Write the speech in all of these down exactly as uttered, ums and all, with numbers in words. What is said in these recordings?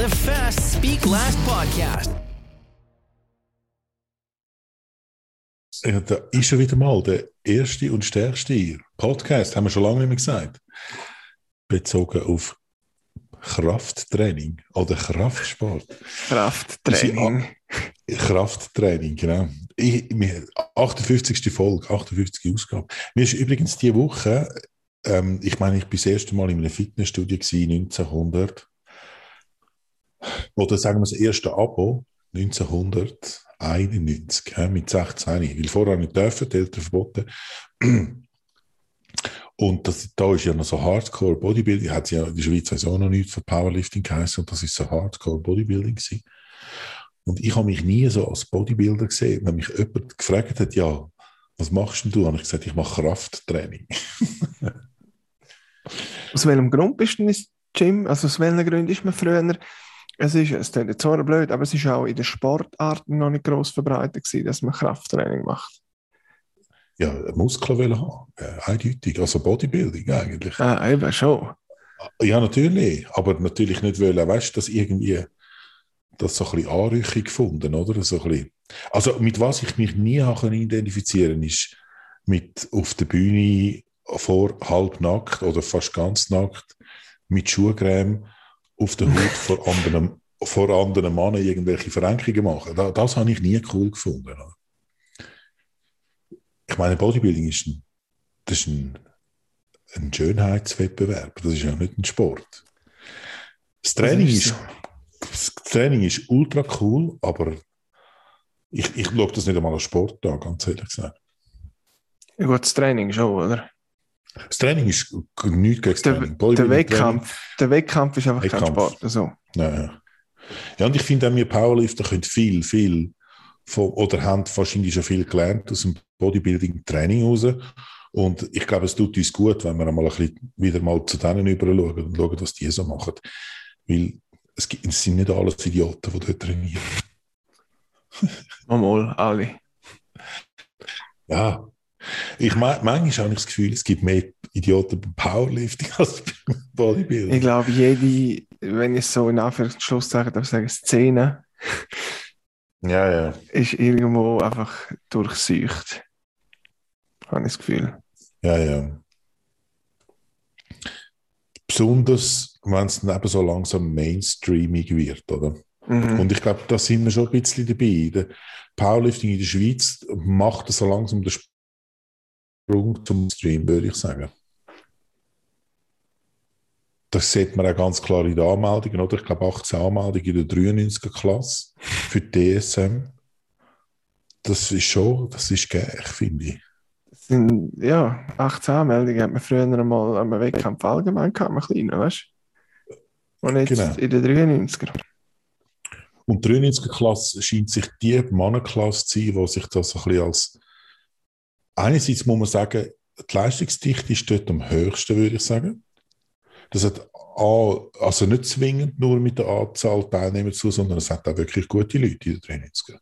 Live Fast, Speak Last Podcast. Ja, da ist schon wieder mal der erste und stärkste Podcast, haben wir schon lange nicht mehr gesagt, bezogen auf Krafttraining oder Kraftsport. Krafttraining. Krafttraining, genau. Ich, wir, achtundfünfzigste Folge, achtundfünfzigste Ausgabe. Mir ist übrigens diese Woche, ähm, ich meine, ich war das erste Mal in einem Fitnessstudio gewesen, neunzehnhundert, oder sagen wir das erste Abo, neunzehnhunderteinundneunzig, äh, mit sechzehn, weil vorher nicht dürfen, die Eltern verboten. Und das, da ist ja noch so Hardcore Bodybuilding, hat ja in der Schweiz auch noch nichts von Powerlifting geheißen, und das ist so Hardcore Bodybuilding gewesen. Und ich habe mich nie so als Bodybuilder gesehen. Wenn mich jemand gefragt hat, ja, was machst denn du? Habe ich gesagt, ich mache Krafttraining. Aus welchem Grund bist du ins Gym? Also aus welchen Gründen ist man früher? Es ist, es klingt jetzt zwar blöd, aber es ist auch in den Sportarten noch nicht gross verbreitet gewesen, dass man Krafttraining macht. Ja, Muskeln wollen haben, ja, eindeutig. Also Bodybuilding eigentlich. Ah, eben schon. Ja, natürlich. Aber natürlich nicht wollen, weißt du, dass irgendwie das so ein bisschen Anrüchung gefunden, oder? So ein bisschen. Also mit was ich mich nie habe identifizieren konnte, ist mit auf der Bühne vor halbnackt oder fast ganz nackt mit Schuhcreme auf der Haut vor anderen, vor anderen Männern irgendwelche Verrenkungen machen. Das, das habe ich nie cool gefunden. Oder? Ich meine, Bodybuilding ist ein, das ist ein, ein Schönheitswettbewerb. Das ist ja nicht ein Sport. Das Training ist, ist Das Training ist ultra cool, aber ich, ich schaue das nicht einmal als Sport an, ganz ehrlich gesagt. Ja gut, das Training schon, oder? Das Training ist nichts gegen das der, Training. Der Wettkampf, der Wettkampf ist einfach Wettkampf. kein Sport. Also. Ja. Ja, und ich finde auch, wir Powerlifter können viel, viel von, oder haben wahrscheinlich schon viel gelernt aus dem Bodybuilding-Training raus. Und ich glaube, es tut uns gut, wenn wir einmal ein bisschen wieder mal zu denen rüber schauen und schauen, was die so machen. Weil Es, gibt, es sind nicht alles Idioten, die dort trainieren. Mal, alle. Ja. Ich meine, manchmal habe ich das Gefühl, es gibt mehr Idioten beim Powerlifting als beim Bodybuilding. Ich glaube, jede, wenn ich es so in Anführungszeichen darf sagen, Szene ja, ja. ist irgendwo einfach durchsucht. Habe ich das Gefühl. Ja, ja. Besonders, wenn es dann eben so langsam mainstreamig wird, oder? Mhm. Und ich glaube, da sind wir schon ein bisschen dabei. Der Powerlifting in der Schweiz macht so langsam den Sprung zum Stream, würde ich sagen. Das sieht man auch ganz klar in den Anmeldungen, oder? Ich glaube, achtzehn Anmeldungen in der dreiundneunziger Klasse für die D S M. Das ist schon, das ist gäch, finde ich. Sind, ja, achtzehn Anmeldungen hat man früher einmal am Wettkampf allgemein gehabt, ein kleiner, weißt du? Und jetzt Genau. in den dreiundneunziger. Und die dreiundneunziger Klasse scheint sich die Mannenklasse zu sein, die sich das ein bisschen als... Einerseits muss man sagen, die Leistungsdichte ist dort am höchsten, würde ich sagen. Das hat also nicht zwingend nur mit der Anzahl Teilnehmer zu, sondern es hat auch wirklich gute Leute in den dreiundneunziger.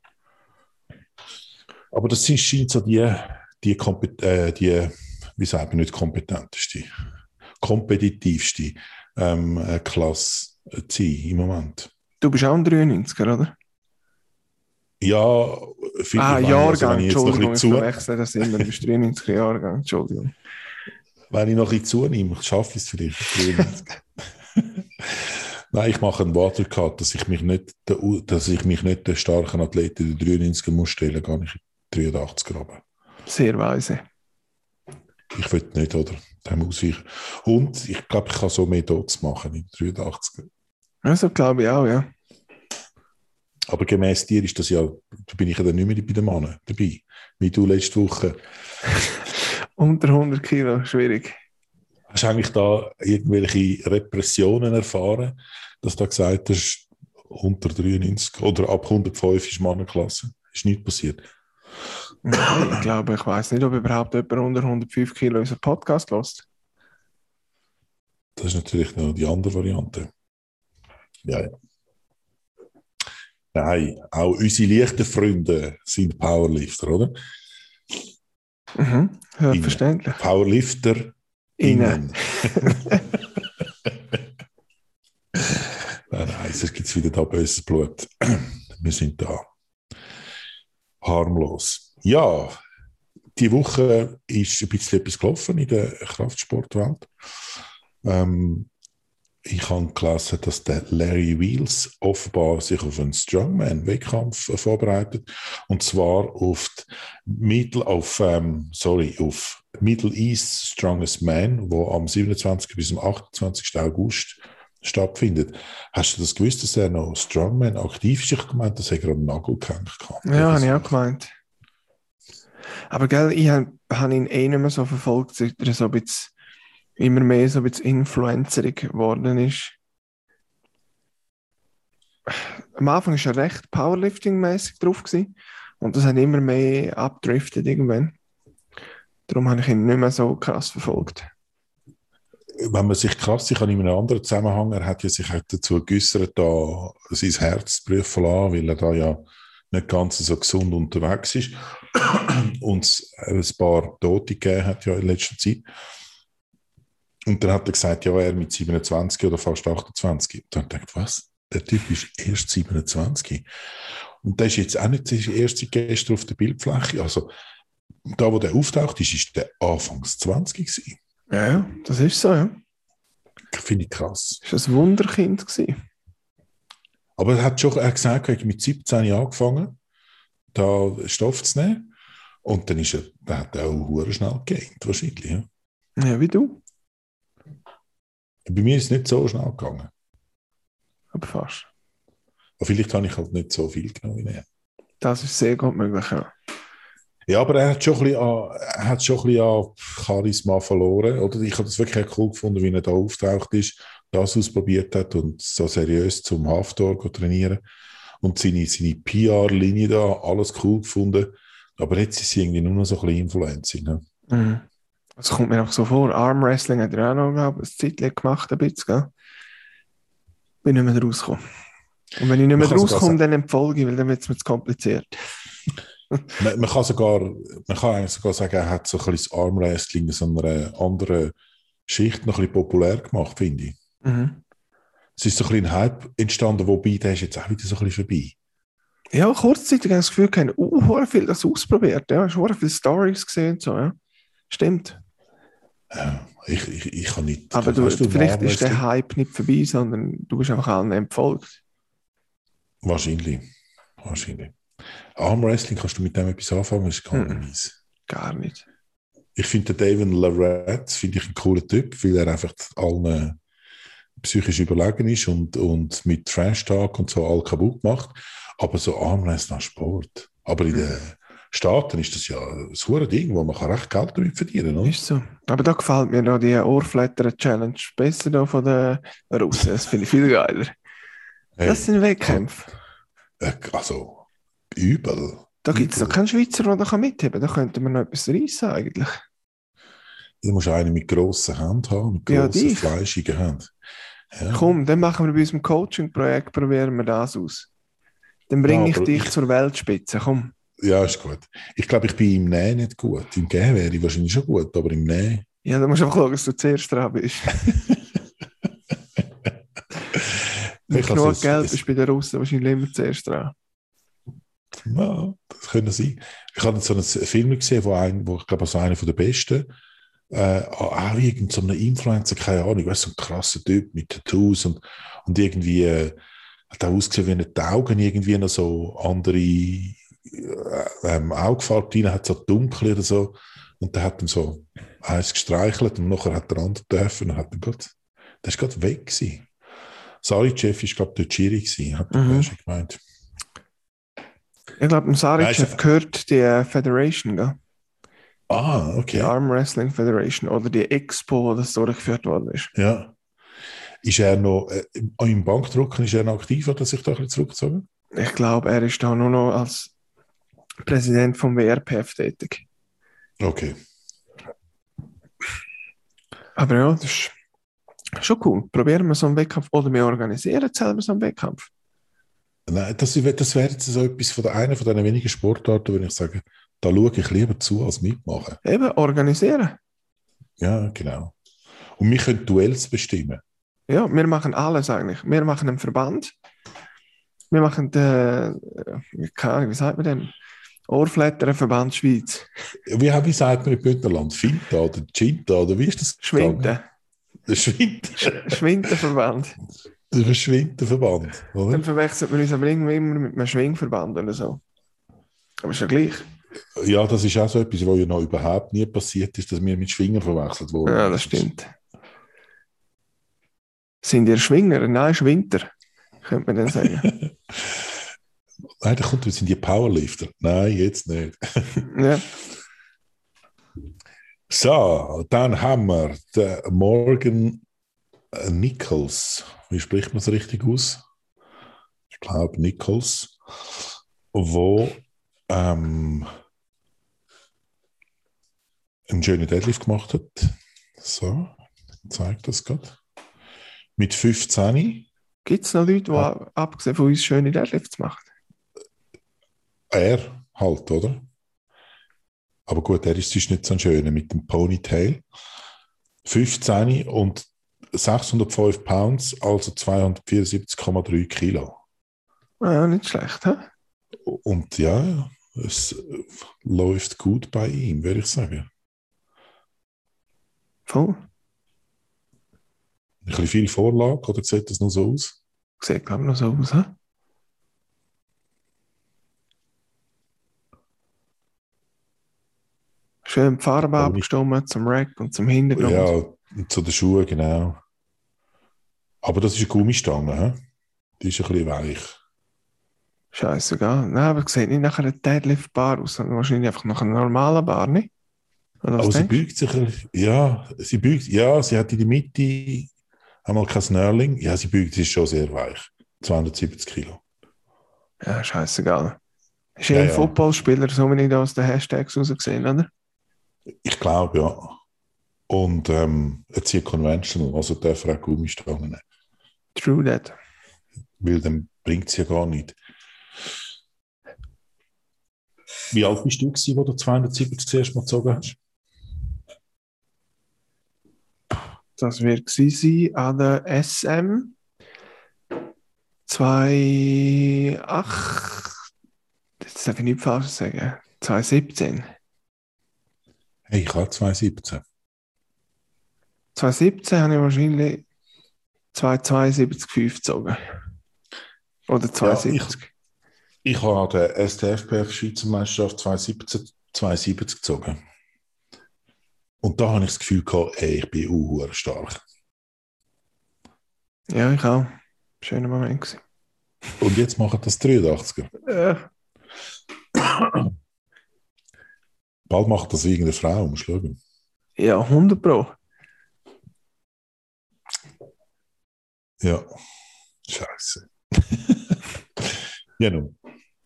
Aber das scheint so die... Die, äh, die, wie sagt man, nicht kompetenteste, kompetitivste ähm, äh, Klasse äh, zu sein im Moment. Du bist auch ein dreiundneunziger, oder? Ja, viel, ah, ich Jahrgang, meine, also, Entschuldigung, ich verwechsel das immer, du bist dreiundneunziger Jahrgang, Entschuldigung. Wenn ich noch ein bisschen zunehme, schaffe ich es vielleicht. Nein, ich mache einen Watercut, dass ich mich nicht, dass ich mich nicht den starken Athleten in den dreiundneunziger muss stellen, gar nicht in den dreiundachtziger runter. Sehr weise. Ich will nicht, oder? Dem ausweichen. Und ich glaube, ich kann so mehr Dots machen in den dreiundachtziger. Also glaube ich auch, ja. Aber gemäss dir ist das ja, da bin ich ja dann nicht mehr bei den Männern dabei. Wie du letzte Woche. Unter hundert Kilo, schwierig. Hast du eigentlich da irgendwelche Repressionen erfahren, dass du gesagt hast, unter dreiundneunzig oder ab hundertfünf ist Mannenklasse? Ist nichts passiert? Nein, ich glaube, ich weiss nicht, ob überhaupt jemand unter hundertfünf Kilo unseren Podcast hört. Das ist natürlich noch die andere Variante. Ja, ja. Nein, auch unsere leichten Freunde sind Powerlifter, oder? Mhm, selbstverständlich. Powerlifter innen. Nein, nein, es gibt wieder da böses Blut. Wir sind da harmlos. Ja, die Woche ist ein bisschen etwas gelaufen in der Kraftsportwelt. Ähm, ich habe gelesen, dass der Larry Wheels offenbar sich auf einen Strongman-Wettkampf vorbereitet. Und zwar auf Middle, auf, ähm, sorry, auf Middle East Strongest Man, wo am siebenundzwanzigsten bis am achtundzwanzigsten August stattfindet. Hast du das gewusst, dass er noch Strongman aktiv ist? Ich habe gemeint, dass er gerade einen Nagel gehängt hat. Ja, habe ich auch gemeint. Aber gell, ich habe hab ihn eh nicht mehr so verfolgt, seit er so ein bisschen, immer mehr so ein bisschen influencerig geworden ist. Am Anfang war er recht Powerlifting-mäßig drauf gewesen, und das hat immer mehr abdriftet irgendwann. Darum habe ich ihn nicht mehr so krass verfolgt. Wenn man sich krass, ich habe in einem anderen Zusammenhang, er hat ja sich dazu geäussert, da sein Herz zu prüfen lassen, weil er da ja nicht ganz so gesund unterwegs ist und es ein paar Tote gegeben hat ja in letzter Zeit. Und dann hat er gesagt, ja, er mit siebenundzwanzig oder fast achtundzwanzig. Und dann dachte ich, was? Der Typ ist erst siebenundzwanzig. Und der ist jetzt auch nicht der erste gestern auf der Bildfläche. Also da, wo der auftaucht ist, ist der Anfangs zwanzig gewesen. Ja, das ist so, ja. Finde ich krass. Das war ein Wunderkind gewesen. Aber er hat schon er hat gesagt, er hat mit siebzehn Jahren angefangen, da Stoff zu nehmen. Und dann ist er, der hat er auch sehr schnell gegaint, wahrscheinlich. Ja. Ja, wie du. Bei mir ist es nicht so schnell gegangen. Aber fast. Aber vielleicht habe ich halt nicht so viel genommen wie er. Das ist sehr gut möglich, ja. Ja, aber er hat schon ein bisschen an, er hat schon ein bisschen an Charisma verloren. Oder? Ich habe das wirklich cool gefunden, wie er da auftaucht ist, das ausprobiert hat und so seriös zum Haftor trainieren. Und seine, seine P R-Linie da, alles cool gefunden. Aber jetzt ist sie irgendwie nur noch so ein bisschen Influencing. Ne? Mhm. Das kommt mir einfach so vor. Armwrestling hat er auch noch, glaube ich, ein Zeitchen gemacht, ein bisschen, gell? Bin nicht mehr rausgekommen. Und wenn ich nicht mehr rauskomme, dann empfolge ich, weil dann wird es mir zu kompliziert. man, man kann sogar, man kann eigentlich sogar sagen, er hat so ein bisschen das Armwrestling in so einer anderen Schicht noch ein bisschen populär gemacht, finde ich. Mhm. Es ist so ein bisschen ein Hype entstanden, wobei der ist jetzt auch wieder so ein bisschen vorbei. Ja, kurzzeitig habe ich das Gefühl, ich habe uh, viel das ausprobiert. Ja, ich habe viele Stories gesehen. So, ja. Stimmt. Ja, ich, ich, ich kann nicht... Aber du, du vielleicht ist der Hype nicht vorbei, sondern du bist einfach allen entfolgt. Wahrscheinlich. Wahrscheinlich. Armwrestling, kannst du mit dem etwas anfangen? Das ist gar Mhm. nicht meins. Gar nicht. Ich finde den David Larratt finde ich einen coolen Typ, weil er einfach allen psychisch überlegen ist und, und mit Trash-Talk und so all kaputt macht. Aber so Armwrestling ist Sport. Aber in den Staaten ist das ja ein super Ding, wo man kann recht Geld damit verdienen kann. Ist so. Aber da gefällt mir noch die Ohrflattern-Challenge besser da von den Russen. Das finde ich viel geiler. Hey, Das sind Wettkämpfe. Also, übel. Da gibt es noch keinen Schweizer, der da mitheben kann. Da könnte man noch etwas reissen eigentlich. Du musst einen mit grossen Händen haben, mit Ja, grossen, dich. fleischigen Händen. Ja. Komm, dann machen wir bei unserem Coaching-Projekt, probieren wir das aus. Dann bringe Ja, ich aber dich ich- zur Weltspitze, komm. Ja, ist gut. Ich glaube, ich bin im Nähen nicht gut. Im Gehen wäre ich wahrscheinlich schon gut, aber im Nähen... Ja, dann musst du einfach schauen, dass du zuerst dran bist. Mit Ich genug also, Geld es- bist du bei den Russen wahrscheinlich immer zuerst dran. Ja, das könnte sein. Ich habe so einen Film gesehen, wo, ein, wo ich glaube, so einer der besten, äh, auch irgend so einen Influencer, keine Ahnung, weißt, so ein krasser Typ mit Tattoos und, und irgendwie äh, hat auch ausgesehen wie eine Augen, irgendwie noch so andere äh, ähm, Augenfarbe rein, hat so dunkel oder so. Und der hat dann so eins gestreichelt und nachher hat der andere dürfen und hat dann grad, der ist gerade weg gewesen. Saricev ist, glaube ich, dort Schiri gewesen, hat der Mhm. Böse gemeint. Ich glaube, dem Saricev Nein, gehört die äh, Federation, gell? Ah, Die okay. Arm Wrestling Federation oder die Expo, wo das durchgeführt worden ist. Ja. Ist er noch, äh, im Bankdrucken ist er noch aktiv, oder sich da ein bisschen zurückgezogen? Ich glaube, er ist da nur noch als Präsident vom W R P F tätig. Okay. Aber ja, das ist schon cool. Probieren wir so einen Wettkampf oder wir organisieren selber so einen Wettkampf. Nein, das, das wäre jetzt so etwas von der einen von den wenigen Sportarten, wenn ich sage, da schaue ich lieber zu, als mitmachen. Eben, organisieren. Ja, genau. Und wir können Duells bestimmen. Ja, wir machen alles eigentlich. Wir machen einen Verband. Wir machen den, äh, keine Ahnung, wie sagt man denn? Ohrflattern-Verband Schweiz. Wie, wie sagt man im Bündnerland? Finta oder Cinta oder wie ist das? Schwinte. Der Schwinte. Schwintenverband. Der Schwintenverband, oder? Dann verwechselt man uns aber irgendwie immer mit einem Schwingverband oder so. Aber ist ja gleich. Ja, das ist auch so etwas, was ja noch überhaupt nie passiert ist, dass wir mit Schwinger verwechselt wurden. Ja, das stimmt. Sind ihr Schwinger? Nein, Schwinter, könnte man dann sagen. Nein, da kommt, wir sind die Powerlifter. Nein, jetzt nicht. Ja. So, dann haben wir den Morgan Nichols. Wie spricht man es richtig aus? Ich glaube Nichols, wo ähm, einen schönen Deadlift gemacht hat. So, zeigt das gerade. Mit fünfzehn. Gibt es noch Leute, die ah. abgesehen von uns schöne Deadlifts machen? Er halt, oder? Aber gut, er ist nicht so ein schöner mit dem Ponytail. fünfzehn und sechshundertfünf Pounds, also zweihundertvierundsiebzig Komma drei Kilo. Ja, nicht schlecht, hä? Und ja, es läuft gut bei ihm, würde ich sagen. Voll. Ein bisschen viel Vorlage, oder sieht das noch so aus? Sieht, glaube ich, noch so aus, hä? Schön die Farbe Aber abgestimmt zum Rack und zum Hintergrund. Ja, und zu den Schuhen, genau. Aber das ist eine Gummistange, he? Die ist ein bisschen weich. Scheißegal. Nein, aber sieht nicht nach einer Deadlift-Bar aus, sondern wahrscheinlich einfach nach einer normalen Bar, nicht? Aber sie beugt sich, ja, sie beugt, ja, sie hat in der Mitte einmal kein Snarling. Ja, sie beugt sich schon sehr weich. zweihundertsiebzig Kilo. Ja, scheißegal. Ist ja ja ein ja. Footballspieler, so wie ich da aus den Hashtags rausgesehen, oder? Ich glaube, ja. Und ähm, er zieht Conventional, also darf er auch Gummistangen nehmen. True that. Weil dann bringt es ja gar nicht. Wie alt bist du gewesen, wo du zweihundertsiebzig zuerst mal gezogen hast? Das wird gewesen sein an der S M zwei Komma acht. Jetzt darf ich nicht falsch sagen. zwanzig siebzehn. Hey, ich habe zwanzig siebzehn. zwanzig siebzehn habe ich wahrscheinlich zweihundertzweiundsiebzig Komma fünf gezogen. Oder zweihundertsiebzig. Ja, ich, ich habe den S T F P F Schweizer Meisterschaft zweitausendsiebzehn zweiundsiebzig gezogen. Und da habe ich das Gefühl gehabt, ey, ich bin auch stark. Ja, ich auch. Schöner Moment gewesen. Und jetzt machen das dreiundachtziger. Ja. Bald macht das irgendeine Frau, musst du schauen. Ja, hundert Pro. Ja, scheiße. Ja, nun.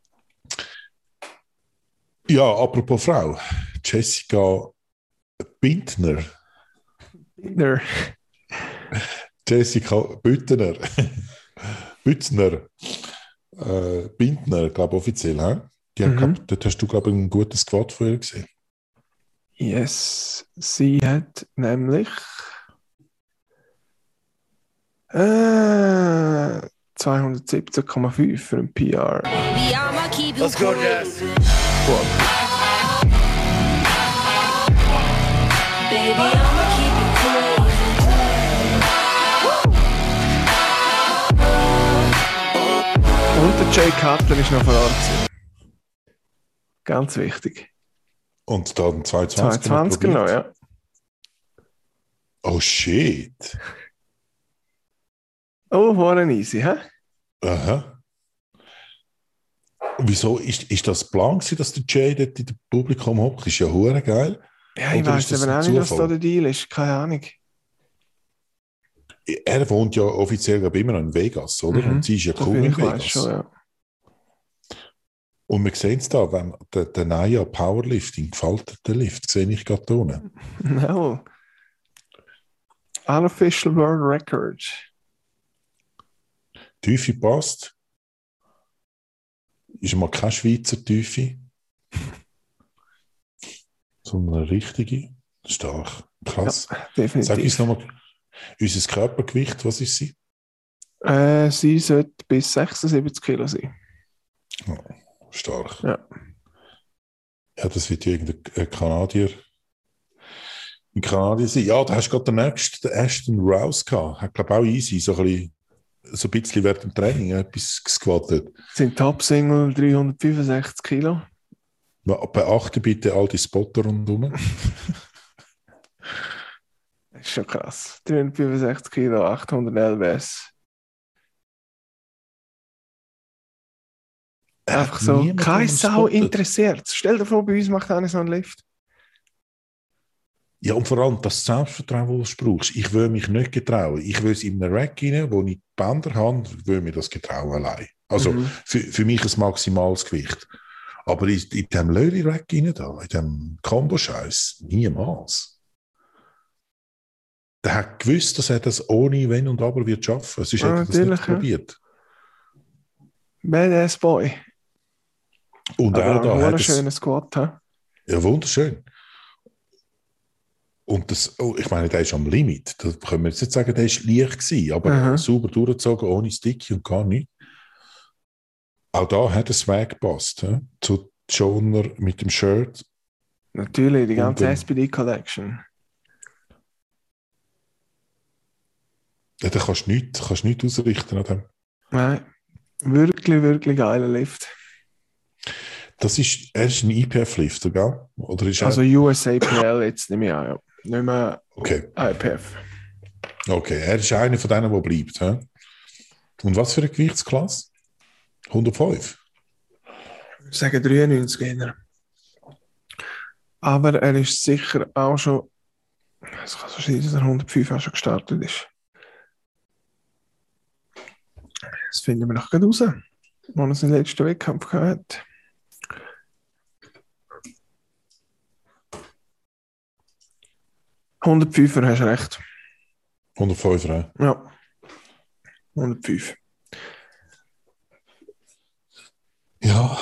Ja, apropos Frau. Jessica Bintner. Bintner. Jessica Büttner. Bützner. Äh, Bintner, glaube ich, offiziell. He? Die Mhm. gehabt, dort hast du, glaube ich, ein gutes Squad von ihr gesehen. Yes, sie hat nämlich äh, zweihundertsiebzehn Komma fünf für ein P R. Let's go, Jess. Wow. Baby, I'ma keep it cool. Und der Jay Cutler ist noch vor Ort gewesen. Ganz wichtig. Und dann zweihundertzwanzig. zweihundertzwanzig genau, ja. Oh shit. Oh, war ein easy, hä? Aha. Wieso ist, ist das Plan gewesen, dass der Jay dort in dem Publikum hockt? Ist ja hure geil. Ja, ich Oder weiß ist das eben ein auch nicht, was Zufall? da der Deal ist. Keine Ahnung. Er wohnt ja offiziell glaube ich, immer noch in Vegas, oder? Mhm. Und sie ist ja So cool viel in ich weiß Vegas. schon, ja. Und wir sehen es da, wenn der, der neue Powerlifting gefällt, der Lift, sehe ich gerade da unten. No. Unofficial World Record. Tiefe passt. Ist mal keine Schweizer Tiefe. Sondern eine richtige. Stark. Krass. Ja, definitiv. Sag uns nochmal Unser Körpergewicht, was ist sie? Äh, sie sollte bis sechsundsiebzig Kilo sein. Oh, stark. Ja. Ja, das wird irgendein Kanadier. Ein Kanadier sein. Ja, da hast du gerade den nächsten, den Ashton Rouse gehabt. Hat, glaube ich, auch easy, so ein bisschen, so ein bisschen während dem Training etwas gesquattet. Sind Top-Single dreihundertfünfundsechzig Kilo. Beachte bitte all die Spotter rundherum. Das ist schon krass. dreihundertfünfundsechzig Kilo, achthundert L B S. Einfach so. Niemand, Keine der ihn Sau spottet. interessiert. Stell dir vor, bei uns macht einer so einen Lift. Ja, und vor allem das Selbstvertrauen, das du brauchst. Ich will mich nicht getrauen. Ich will es in einen Rack rein, wo ich die Bänder habe, will mir das getrauen allein. Also Mhm. für, für mich ein maximales Gewicht. Aber in, in diesem Löli-Rack rein, da, in diesem Kombo-Scheiß, niemals. Der hat gewusst, dass er das ohne Wenn und Aber wird schaffen. Sonst Ja, hätte er das natürlich, nicht ja. probiert. Badass Boy. Und Aber auch da ein hat es... schönes Squat. He? Ja, wunderschön. Und das, oh, ich meine, der ist am Limit. Da können wir jetzt nicht sagen, der ist leicht gewesen, aber Aha. sauber durchgezogen, ohne Sticky und gar nichts. Auch da hat es Weg gepasst. He? Zu Joner mit dem Shirt. Natürlich, die Und ganze dann- S P D Collection. Ja, da kannst du nichts, kannst nichts ausrichten an dem. Nein, wirklich, wirklich geiler Lift. Das ist, er ist ein I P F-Lifter, gell? Oder ist er? Also U S A P L jetzt nehme ich an, ja. Nicht mehr Okay. I P F. Okay, er ist einer von denen, der bleibt. He? Und was für eine Gewichtsklasse? hundertfünf. Ich sage dreiundneunzig eher. Aber er ist sicher auch schon. Es kann so sein, dass er hundertfünf auch schon gestartet ist. Das finden wir noch gerade raus, wo er seinen letzten Wettkampf gehabt hat. hundertfünfer hast du recht. hundertfünf, he? Ja. hundertfünf. Ja.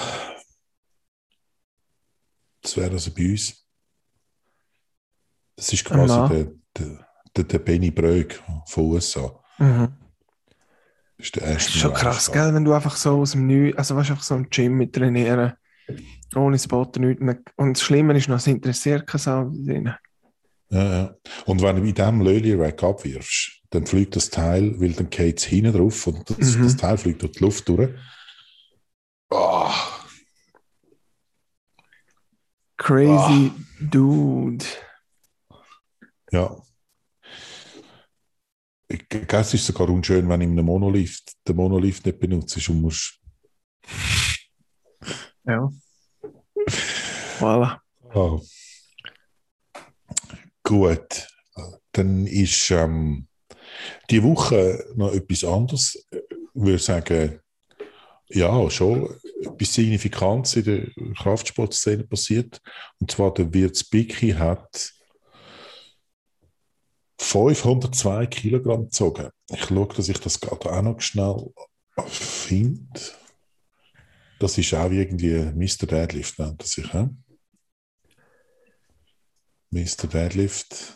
Das wäre also bei uns. Das ist Ein quasi Mann. der, der, der, der Benny Bröck von U S A. Mhm. Das ist der Das erste ist schon krass, gell? Wenn du einfach so aus dem Neu, also weißt, einfach so im Gym mit trainieren, ohne Spotter, nichts. Und das Schlimme ist noch, es interessiert keine Sau drin. Ja, ja. Und wenn du in diesem Löli-Rack abwirfst, dann fliegt das Teil, weil dann geht es hinten drauf und das, Mhm. das Teil fliegt durch die Luft durch. Ah, Crazy Dude. ja. Ich glaube, es ist sogar unschön, wenn du in einem Monolift den Monolift nicht benutzt und musst. Ja. Voilà. Ah. Gut. Dann ist ähm, die Woche noch etwas anderes. Ich würde sagen, ja, schon etwas Signifikantes in der Kraftsportszene passiert. Und zwar der Wirtz Bicki hat fünfhundertzwei Kilogramm gezogen. Ich schaue, dass ich das gerade auch noch schnell finde. Das ist auch irgendwie Mister Deadlift, nennt er sich. He? Mister Deadlift.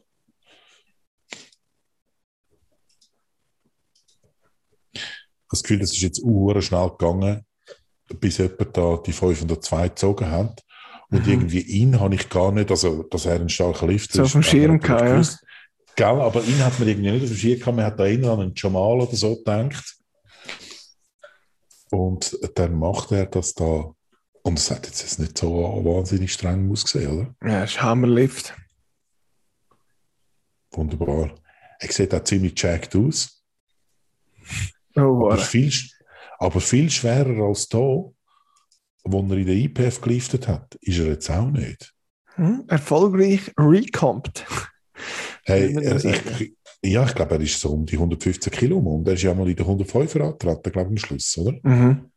Ich habe das Gefühl, das ist jetzt uh, schnell gegangen, bis jemand da die fünfhundertzwei gezogen hat. Und Mhm. irgendwie ihn habe ich gar nicht, also dass er ein starker Lifter So ist. auf dem aber Schirm natürlich gehabt, ja. gewusst. Gell, aber ihn hat man irgendwie nicht auf dem Schirm gehabt. Man hat da eher an einen Jamal oder so gedacht. Und dann macht er das da. Und es hat jetzt nicht so wahnsinnig streng ausgesehen, oder? Ja, das ist Hammerlift. Wunderbar. Er sieht auch ziemlich jacked aus. Oh, Aber wow. viel, aber viel schwerer als da, wo er in der I P F geliftet hat, ist er jetzt auch nicht. Hm? Erfolgreich recompt. Hey, Würde er, man sagen. ich, ja, ich glaube, er ist so um die hundertfünfzehn Kilo rum. Und er ist ja mal in der hundertfünfer angetreten, glaube ich, am Schluss, oder? Mhm.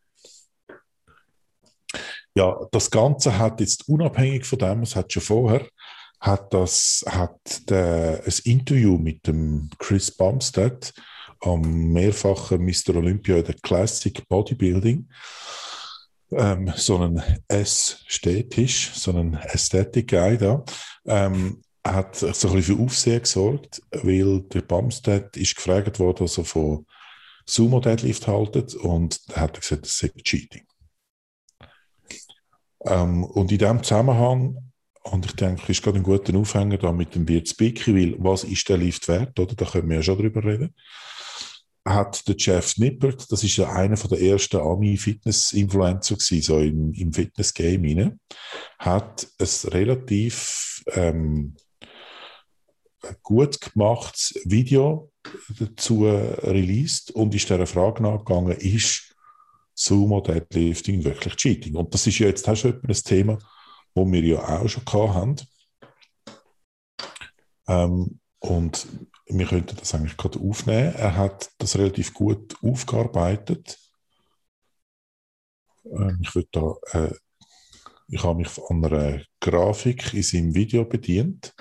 Ja, das Ganze hat jetzt unabhängig von dem, es hat schon vorher, hat das hat der, ein Interview mit dem Chris Bumstead, am mehrfachen Mister Olympia in der Classic Bodybuilding, ähm, so einen Ästhetisch, so einen Aesthetic Guy da, ähm, hat so ein bisschen für Aufsehen gesorgt, weil der Bumstead ist gefragt worden, was er von Sumo-Deadlift haltet, und er hat gesagt, das sei Cheating. Ähm, und in diesem Zusammenhang, und ich denke, ist gerade ein guter Aufhänger da mit dem Beard Speaky, weil was ist der Lift wert, oder? Da können wir ja schon drüber reden. Hat der Jeff Nippert, das ist ja einer der ersten Ami-Fitness-Influencer gewesen, so im, im Fitness-Game rein, hat ein relativ ähm, gut gemachtes Video dazu released und ist dieser Frage nachgegangen, ist Sumo-Deadlifting wirklich Cheating? Und das ist ja jetzt auch schon ein Thema, das wir ja auch schon gehabt haben. Ähm, und wir könnten das eigentlich gerade aufnehmen. Er hat das relativ gut aufgearbeitet. Ähm, ich würde da, äh, ich habe mich an einer Grafik in seinem Video bedient.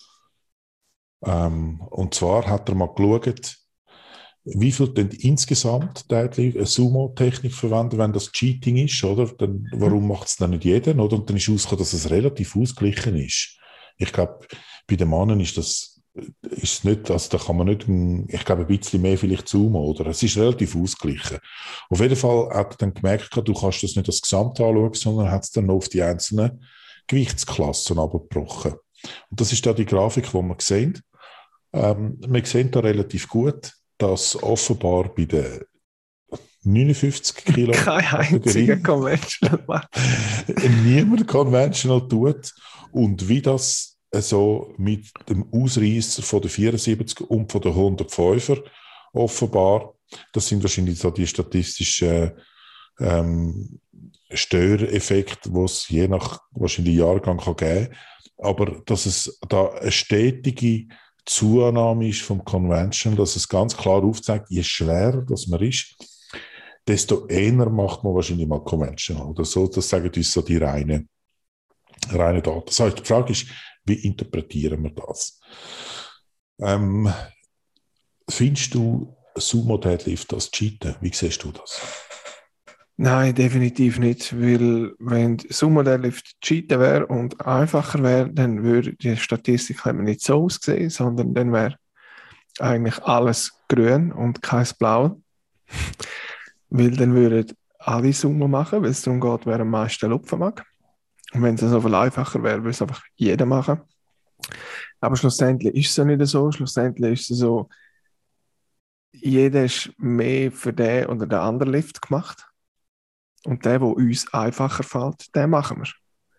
Ähm, und zwar hat er mal geschaut, wie viel denn insgesamt eine Sumo-Technik verwenden, wenn das Cheating ist, oder? Dann, warum macht es dann nicht jeder? Oder? Und dann ist herausgekommen, dass es relativ ausgeglichen ist. Ich glaube, bei den Männern ist das ist nicht, also da kann man nicht, ich glaube, ein bisschen mehr vielleicht Sumo, oder? Es ist relativ ausgeglichen. Auf jeden Fall hat er dann gemerkt, du kannst das nicht als Gesamt anschauen, sondern hat es dann noch auf die einzelnen Gewichtsklassen abgebrochen. Und das ist da die Grafik, die wir sehen. Ähm, wir sehen da relativ gut, dass offenbar bei den neunundfünfzig Kilo kein einziger Conventional macht. niemand Conventional tut und wie das so mit dem Ausreißer von der vierundsiebzig und von der hundertfünfer offenbar, das sind wahrscheinlich so die statistischen ähm, Störeffekte, die es je nach wahrscheinlich Jahrgang kann geben kann, aber dass es da eine stetige Zunahme ist vom Conventional, dass es ganz klar aufzeigt, je schwerer das man ist, desto eher macht man wahrscheinlich mal Conventional. Oder so, das sagen uns so die reinen reine Daten. Das heißt, die Frage ist, wie interpretieren wir das? Ähm, findest du Sumo-Deadlift als Cheaten? Wie siehst du das? Nein, definitiv nicht, weil wenn Sumo-Deadlift Cheaten wäre und einfacher wäre, dann würde die Statistik nicht so aussehen, sondern dann wäre eigentlich alles grün und kein Blau. Weil dann würden alle Sumo machen, weil es darum geht, wer am meisten lupfen mag. Und wenn es so viel einfacher wäre, würde es einfach jeder machen. Aber schlussendlich ist es ja nicht so. Schlussendlich ist es so, jeder ist mehr für den oder den anderen Lift gemacht. Und der, der uns einfacher fällt, den machen wir.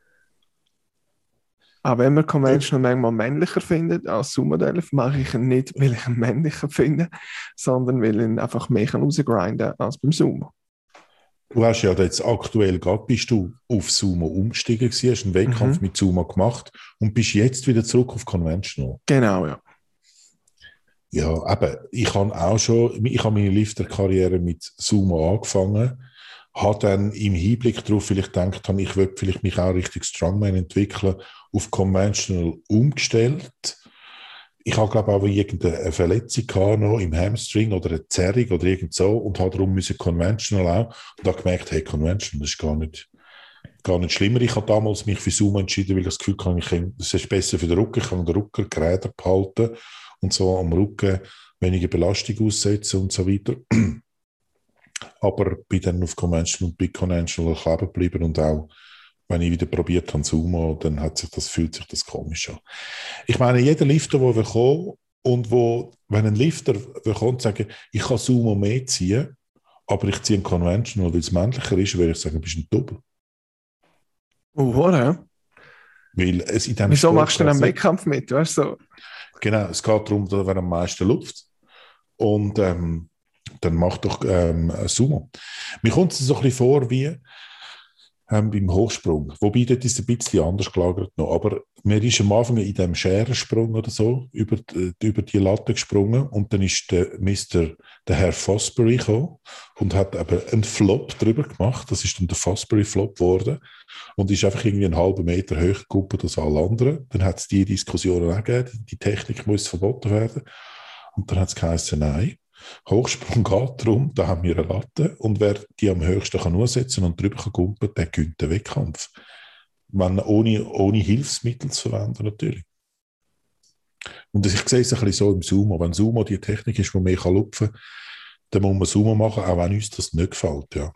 Aber wenn wir Conventional manchmal männlicher finden als Sumo-Deadlift, mache ich ihn nicht, weil ich ihn männlicher finde, sondern weil ich ihn einfach mehr rausgrinden kann als beim Sumo. Du hast ja jetzt aktuell gerade, bist du auf Sumo umgestiegen gewesen, hast einen Wettkampf mhm. mit Sumo gemacht und bist jetzt wieder zurück auf Conventional. Genau, ja. Ja, aber ich habe auch schon, ich habe meine Lifter-Karriere mit Sumo angefangen, habe dann im Hinblick darauf vielleicht gedacht, ich würde vielleicht mich auch Richtung Strongman entwickeln, auf Conventional umgestellt. Ich habe, glaube ich, auch irgendeine Verletzung gehabt, noch im Hamstring oder eine Zerrung oder irgend so und habe darum müssen Conventional auch. Und habe gemerkt, hey, Conventional ist gar nicht, gar nicht schlimmer. Ich habe damals mich für Sumo entschieden, weil ich das Gefühl hatte, ich kann, das ist besser für den Rücken, ich kann den Rücken geräder behalten und so am Rücken weniger Belastung aussetzen und so weiter. Aber bin dann auf Conventional und Big Conventional kleben geblieben und auch, wenn ich wieder probiert habe Sumo, dann hat sich das, fühlt sich das komisch an. Ich meine, jeder Lifter, der will kommen und wo, wenn ein Lifter will kommen und sagen, ich kann Sumo mehr ziehen, aber ich ziehe ein Conventional, weil es männlicher ist, würde ich sagen, du bist ein Double. Oh, oder? Weil es in Wieso machst du denn einen Wettkampf mit? Weißt du? Genau, es geht darum, wer am meisten luft. Und ähm, dann mach doch ähm, Sumo. Mir kommt es so ein bisschen vor wie ähm, beim Hochsprung. Wobei, dort ist es ein bisschen anders gelagert noch. Aber mir ist am Anfang in diesem Scherensprung oder so über die, über die Latte gesprungen und dann ist der Mister der Herr Fosbury gekommen und hat eben einen Flop drüber gemacht. Das ist dann der Fosbury-Flop geworden und ist einfach irgendwie einen halben Meter höher gekuppelt als alle anderen. Dann hat es die Diskussionen auch gegeben, die Technik muss verboten werden. Und dann hat es geheißen, nein. Hochsprung geht darum, da haben wir eine Latte und wer die am höchsten kann aussetzen und drüber kann gumpen, der gewinnt den Wettkampf. Wenn, ohne, ohne Hilfsmittel zu verwenden natürlich. Und ich sehe es ein bisschen so im Sumo. Wenn Sumo die Technik ist, die mehr lupfen kann, dann muss man Sumo machen, auch wenn uns das nicht gefällt. Ja.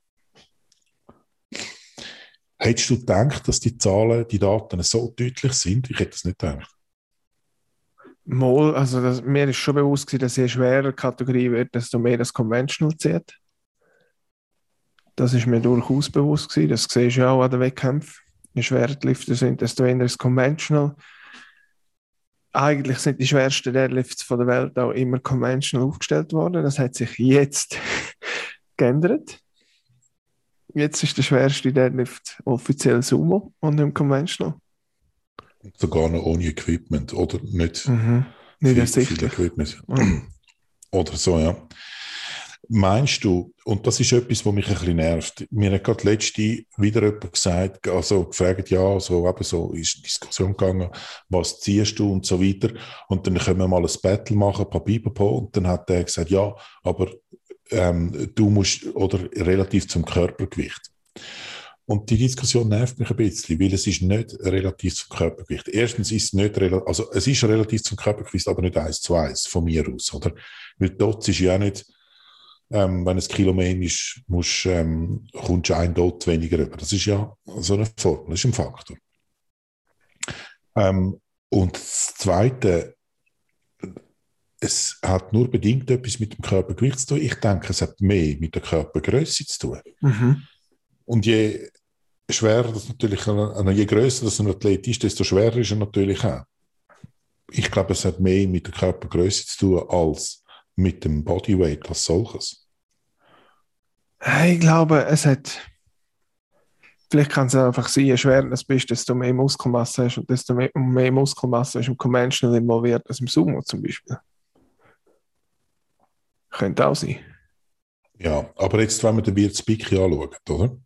Hättest du gedacht, dass die Zahlen, die Daten so deutlich sind? Ich hätte das nicht gedacht. Mal, also das, mir ist schon bewusst gewesen, dass je schwerer die Kategorie wird, desto mehr das Conventional zählt. Das ist mir durchaus bewusst gewesen. Das siehst du ja auch an den Wettkämpfen. Je schwerer die Lifter sind, desto weniger ist Conventional. Eigentlich sind die schwersten Deadlifts von der Welt auch immer conventional aufgestellt worden. Das hat sich jetzt geändert. Jetzt ist der schwerste Deadlift offiziell Sumo und nicht conventional. Sogar noch ohne Equipment oder nicht, Mhm. Nicht viel, ersichtlich. viel Equipment. Mhm. Oder so, ja. Meinst du, und das ist etwas, was mich ein bisschen nervt, mir hat gerade letzte wieder jemand gesagt, also gefragt, ja, so, eben so ist die Diskussion gegangen, was ziehst du und so weiter, und dann können wir mal ein Battle machen, Papipapo, und dann hat er gesagt, ja, aber ähm, du musst, oder relativ zum Körpergewicht. Und die Diskussion nervt mich ein bisschen, weil es ist nicht relativ zum Körpergewicht. Erstens ist es nicht relativ, also es ist relativ zum Körpergewicht, aber nicht eins zu eins von mir aus, oder? Weil dort ist ja auch nicht, ähm, wenn es Kilo mehr ist, musst, ähm, kommst du ein Dot weniger rüber. Das ist ja so eine Formel, das ist ein Faktor. Ähm, und das Zweite, es hat nur bedingt etwas mit dem Körpergewicht zu tun. Ich denke, es hat mehr mit der Körpergröße zu tun. Mhm. Und je schwerer das natürlich, also je grösser das ein Athlet ist, desto schwerer ist er natürlich auch. Ich glaube, es hat mehr mit der Körpergröße zu tun als mit dem Bodyweight als solches. Ich glaube, es hat. Vielleicht kann es einfach sein, je schwerer du bist, desto mehr Muskelmasse hast und desto mehr, mehr Muskelmasse ist im Conventional involviert als im Sumo zum Beispiel. Könnte auch sein. Ja, aber jetzt, wenn wir den Wirt Spicki anschauen, oder?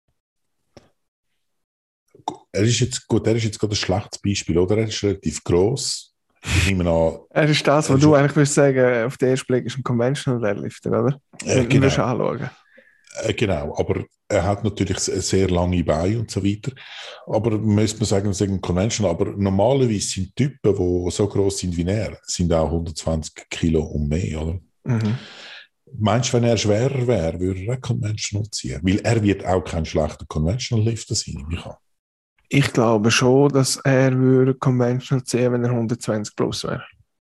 Er ist jetzt, gut, er ist jetzt gerade ein schlechtes Beispiel, oder? Er ist relativ gross. Ich nehme an... Er ist das, was du eigentlich würdest sagen, auf den ersten Blick ist ein Conventional Deadlifter, oder? Äh, Wenn du genau. ihn anschauen. Äh, genau, aber er hat natürlich sehr lange Beine und so weiter. Aber müsste man sagen, sagen Conventional, aber normalerweise sind Typen, die so gross sind wie er, sind auch hundertzwanzig Kilo und mehr, oder? Mhm. Meinst du, wenn er schwerer wäre, würde er auch Conventional ziehen? Weil er wird auch kein schlechter Conventional-Lifter sein, wie kann. Ich glaube schon, dass er würde Conventional ziehen, wenn er hundertzwanzig plus wäre.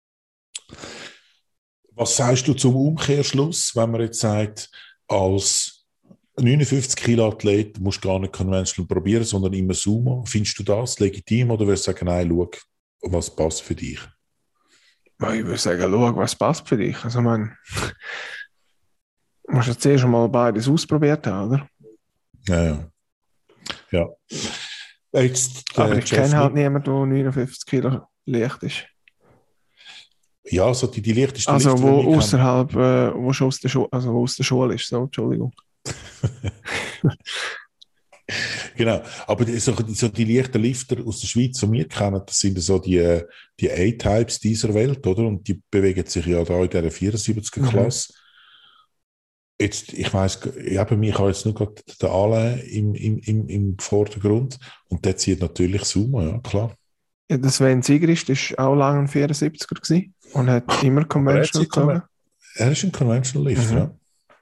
Was sagst du zum Umkehrschluss, wenn man jetzt sagt, als neunundfünfzig Kilo Athlet musst du gar nicht Conventional probieren, sondern immer Sumo? Findest du das legitim oder würdest du sagen, nein, schau, was passt für dich? Ich würde sagen, schau, was passt für dich. Also, man, du musst jetzt erst mal beides ausprobiert haben, oder? Ja, ja. ja. Jetzt, Aber äh, ich kenne Jeff halt Nick- niemanden, der neunundfünfzig Kilo leicht ist. Ja, so die, die leichtesten Also, Lifter, wo die ich kenne. außerhalb, äh, wo schon aus der Schule, also wo aus der Schule ist, so, Entschuldigung. Genau, aber die, so, so die leichten Lifter aus der Schweiz, die wir kennen, das sind so die, die A-Types dieser Welt, oder? Und die bewegen sich ja da in dieser vierundsiebziger-Klasse. Jetzt, ich weiss, ja, bei mir habe jetzt nur gerade den Alain im, im, im, im Vordergrund und der zieht natürlich Sumo, ja, klar. Ja, der Sven Sigrist war auch lange ein vierundsiebziger gewesen und hat immer Aber er, Conventional zieht Conven- gezogen. er ist ein Conventional Lifter, Mhm. ja.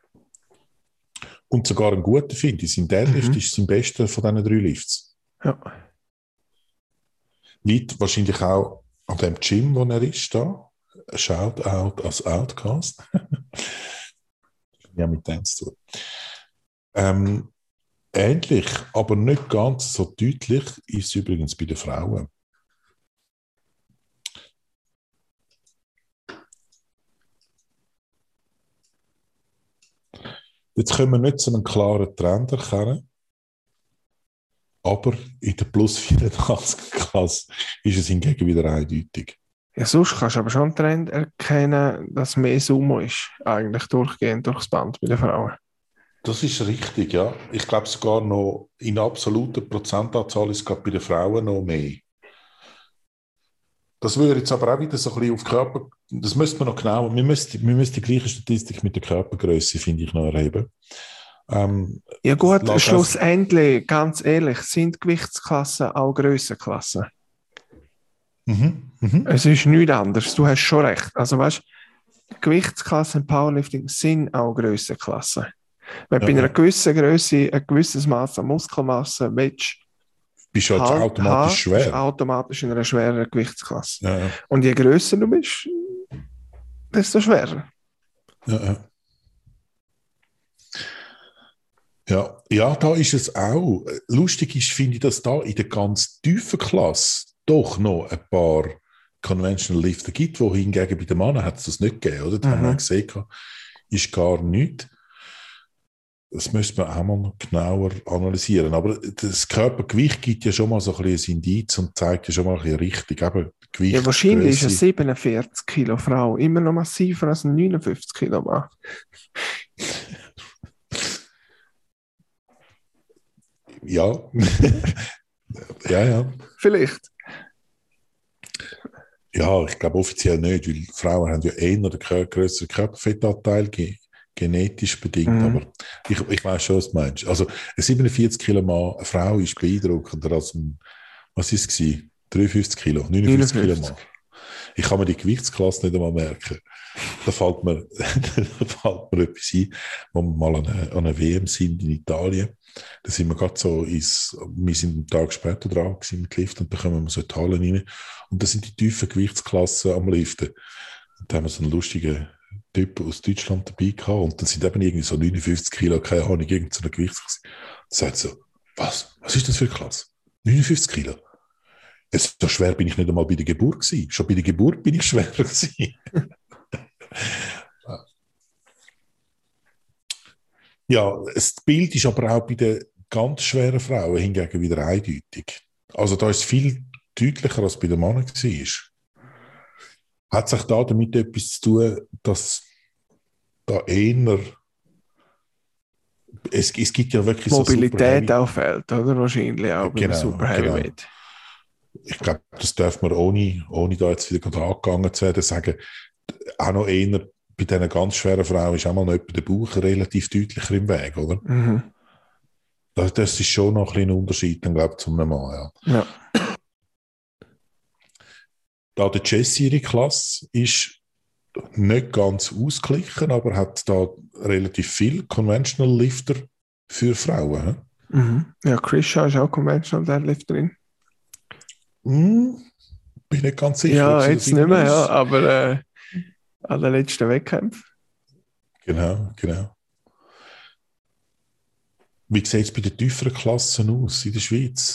Und sogar ein guter, finde ich. Sein Deadlift Mhm. ist sein bester von diesen drei Lifts. Ja. Liegt wahrscheinlich auch an dem Gym, wo er ist, da. Shoutout als Outcast. Ja, mit dem zu tun. Ähm, ähnlich, aber nicht ganz so deutlich ist es übrigens bei den Frauen. Jetzt können wir nicht so einen klaren Trend erkennen, aber in der Plus vierundzwanzig-Klasse ist es hingegen wieder eindeutig. Ja, sonst kannst du aber schon einen Trend erkennen, dass mehr Sumo ist, eigentlich durchgehend durchs Band bei den Frauen. Das ist richtig, ja. Ich glaube sogar noch in absoluter Prozentanzahl ist es gerade bei den Frauen noch mehr. Das würde jetzt aber auch wieder so ein bisschen auf Körper, das müsste man noch genau, wir müssten, wir müssten die gleiche Statistik mit der Körpergröße, finde ich, noch erheben. Ähm, Ja gut, lass schlussendlich, ganz ehrlich, sind Gewichtsklassen auch Grössenklassen? Mhm. Mhm. Es ist nichts anderes. Du hast schon recht. Also weißt du, Gewichtsklassen im Powerlifting sind auch Grössenklassen. Wenn du Ja, bei einer ja. gewissen Grösse ein gewisses Maß an Muskelmasse willst, Bist du halt halt automatisch haben, bist du schwer. automatisch in einer schwereren Gewichtsklasse. Ja, ja. Und je grösser du bist, desto schwerer. Ja, ja. Ja, ja, da ist es auch. Lustig ist, finde ich, dass da in der ganz tiefen Klasse doch noch ein paar Conventional Lifter gibt, wo hingegen bei den Männern hat es das nicht gegeben, oder? Das Mhm. haben wir auch gesehen, ist gar nichts. Das müsste man auch mal noch genauer analysieren. Aber das Körpergewicht gibt ja schon mal so ein bisschen ein Indiz und zeigt ja schon mal ein bisschen Richtung. Eben, Gewicht, Ja, wahrscheinlich ist eine Grösse. siebenundvierzig Kilo Frau immer noch massiver als ein neunundfünfzig Kilo Mann. Ja. ja, ja. Vielleicht. Ja, ich glaube offiziell nicht, weil Frauen haben ja eher einen kö- grösseren Körperfettanteil, ge genetisch bedingt. Mhm. Aber ich, ich weiß schon, was du meinst. Also ein siebenundvierzig Kilo Mann, eine Frau ist beeindruckender als ein, was ist es gewesen? dreiundfünfzig Kilo, neunundfünfzig Kilo Mann. Ich kann mir die Gewichtsklasse nicht einmal merken. Da fällt mir, da fällt mir etwas ein, wo wir mal an einer, an einer W M sind in Italien. Da sind wir gerade so ins, wir sind einen Tag später dran gewesen mit Lift und da kommen wir so in die Halle rein. Und da sind die tiefen Gewichtsklassen am Liften. Und da haben wir so einen lustigen Typ aus Deutschland dabei gehabt und dann sind eben irgendwie so neunundfünfzig Kilo, keine Ahnung, irgend so eine Gewichtsklasse. Da sagt so, was? Was ist das für eine Klasse? neunundfünfzig Kilo? Jetzt, so schwer bin ich nicht einmal bei der Geburt gewesen. Schon bei der Geburt bin ich schwerer gewesen. Ja, das Bild ist aber auch bei den ganz schweren Frauen hingegen wieder eindeutig. Also da ist es viel deutlicher, als bei den Männern war. Hat sich da damit etwas zu tun, dass da eher... Es, es gibt ja wirklich Mobilität so auch fehlt, oder? Wahrscheinlich auch bei Genau, einem Super Heavyweight. Ich glaube, das darf man ohne, ohne da jetzt wieder angegangen zu werden, sagen, auch noch eher bei diesen ganz schweren Frauen ist auch mal noch etwa der Bauch relativ deutlicher im Weg, oder? Mhm. Das, das ist schon noch ein bisschen ein Unterschied, dann glaube ich, zum Mann, ja. Ja. Da der Jesse ihre Klasse ist nicht ganz ausgeglichen, aber hat da relativ viel Conventional Lifter für Frauen. He? Mhm. Ja, Chris Shaw ist auch Conventional Deadlifterin. Hm, bin nicht ganz sicher. Ja, ob sie jetzt das nicht mehr, ist. ja, aber äh, an den letzten Wettkämpfen. Genau, genau. Wie sieht es bei den tieferen Klassen aus in der Schweiz?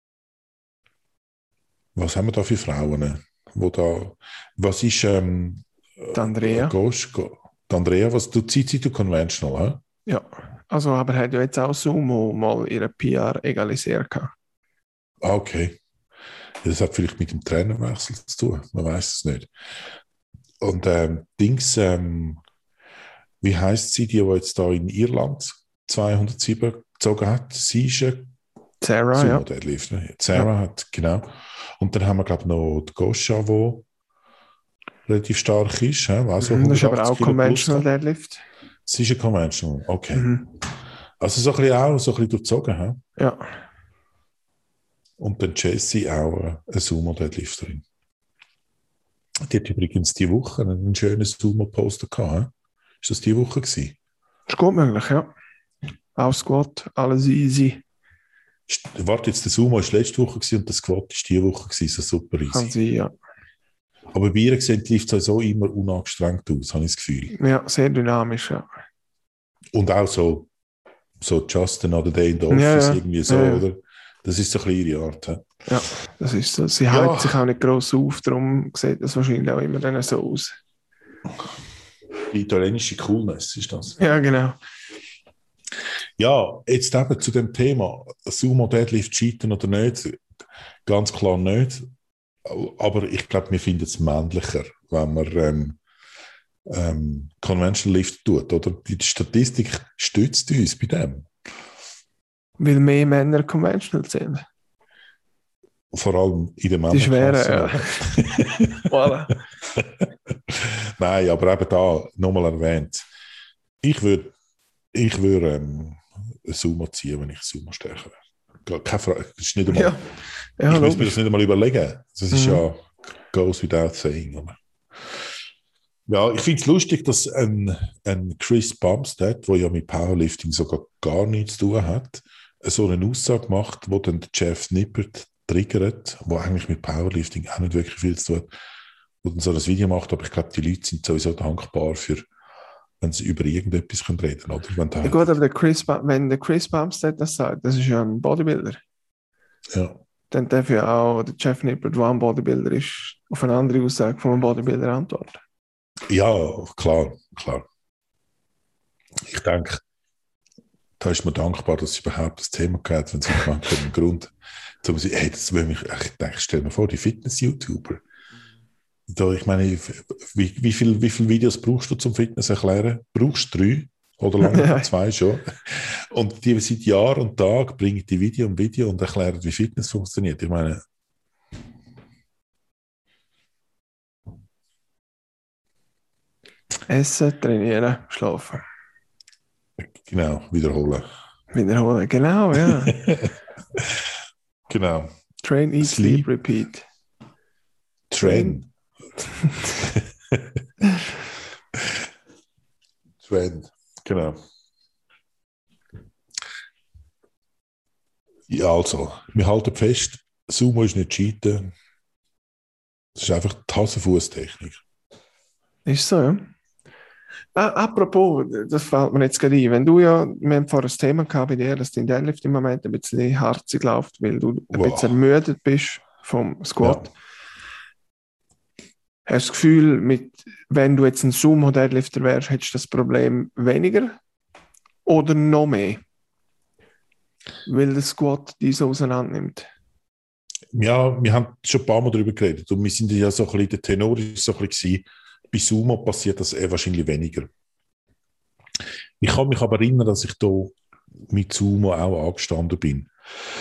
Was haben wir da für Frauen? Wo da, was ist ähm, Die Andrea. Gosch, Go, die Andrea, was du zieht sie du Conventional, he? Ja, also aber hat ja jetzt auch Sumo mal ihre P R egalisiert gehabt. Ah, okay. Ja, das hat vielleicht mit dem Trainerwechsel zu tun, man weiß es nicht. Und ähm, Dings, ähm, wie heisst sie, die, die jetzt da in Irland zweihundertsieben gezogen hat? Sie ist eine Sarah, ja. Sumo-Deadlift, ne? Sarah Ja. hat, genau. Und dann haben wir, glaube ich, noch die Goscha, die relativ stark ist. He? Also Mhm, das ist aber hundertachtzig auch Kilo Conventional plus. Deadlift. Sie ist ein Conventional, okay. Mhm. Also so ein bisschen auch so ein bisschen durchzogen. He? Ja. Und dann Jessie auch äh, eine Sumo-Deadlifterin. Die hat übrigens diese Woche einen schönen Sumo-Poster gehabt. He? Ist das diese Woche gewesen? Ist gut möglich, ja. Auch Squat, alles easy. Ist- Warte, jetzt der Sumo war letzte Woche gewesen und das Squat ist diese Woche gewesen, so super easy. Kann sein, ja. Aber bei ihr sieht die Lift so immer unangestrengt aus, habe ich das Gefühl. Ja, sehr dynamisch, ja. Und auch so, so just another day in the office, Ja, ja. irgendwie so, Ja, ja. oder? Das ist so ein bisschen ihre Art. He? Ja, das ist so. Sie Ja. hält sich auch nicht gross auf, darum sieht das wahrscheinlich auch immer dann so aus. Die italienische Coolness ist das. Ja, genau. Ja, jetzt eben zu dem Thema Sumo Deadlift cheaten oder nicht, ganz klar nicht. Aber ich glaube, wir finden es männlicher, wenn man ähm, ähm, Conventional Lift tut, oder? Die Statistik stützt uns bei dem. Weil mehr Männer conventional sind. Vor allem in der Die schweren, Männerklasse. ja. Voilà. Nein, aber eben da, nochmal erwähnt, ich würde ich würd, ähm, ein Sumo ziehen, wenn ich Sumo stärker wäre. Keine Frage, das ist nicht einmal, Ja, ja ich muss mir logisch. das nicht einmal überlegen. Das ist Mhm. ja goes without saying. Oder? Ja, ich finde es lustig, dass ein, ein Chris Bumstead, der ja mit Powerlifting sogar gar nichts zu tun hat, so eine Aussage macht, wo dann Jeff Nippert triggert, wo eigentlich mit Powerlifting auch nicht wirklich viel zu tun hat, wo dann so das Video macht, aber ich glaube, die Leute sind sowieso dankbar für, wenn sie über irgendetwas können reden können. Oder? Wenn ja, gut, aber der Chris, wenn der Chris Bumstead das sagt, das ist ja ein Bodybuilder. Ja. Dann darf ja auch der Jeff Nippert, der ein Bodybuilder ist, auf eine andere Aussage von einem Bodybuilder antworten. Ja, klar, klar. Ich denke, da ist man dankbar, dass es überhaupt das Thema gab, wenn es manchmal einen Grund zum hey, das will mich, ich denke, stell mir vor, die Fitness-YouTuber. Da, ich meine, wie, wie viele wie viel Videos brauchst du zum Fitness erklären? Brauchst du drei oder lange? Zwei schon. Und die seit Jahr und Tag bringen die Video um Video und erklären, wie Fitness funktioniert. Ich meine, Essen, trainieren, schlafen. Genau, wiederholen. Wiederholen, genau, ja. Genau. Train, eat, sleep, Sleep. repeat. Train. Trend, genau. Ja, also, wir halten fest, Sumo ist nicht Cheaten. Das ist einfach die Hasenfußtechnik. Ist so, ja. Ah, apropos, das fällt mir jetzt gerade ein. Wenn du ja, wir haben vorher das Thema gehabt bei dir, dass dein Deadlift im Moment ein bisschen harzig läuft, weil du ein Wow. bisschen ermüdet bist vom Squat. Ja. Hast du das Gefühl, mit, wenn du jetzt ein Sumo-Deadlifter wärst, hättest du das Problem weniger oder noch mehr? Weil der Squat dich so auseinander nimmt. Ja, wir haben schon ein paar Mal darüber geredet und wir sind ja so ein bisschen, der Tenor ist so ein bisschen, bei Sumo passiert das eher wahrscheinlich weniger. Ich kann mich aber erinnern, dass ich da mit Sumo auch angestanden bin.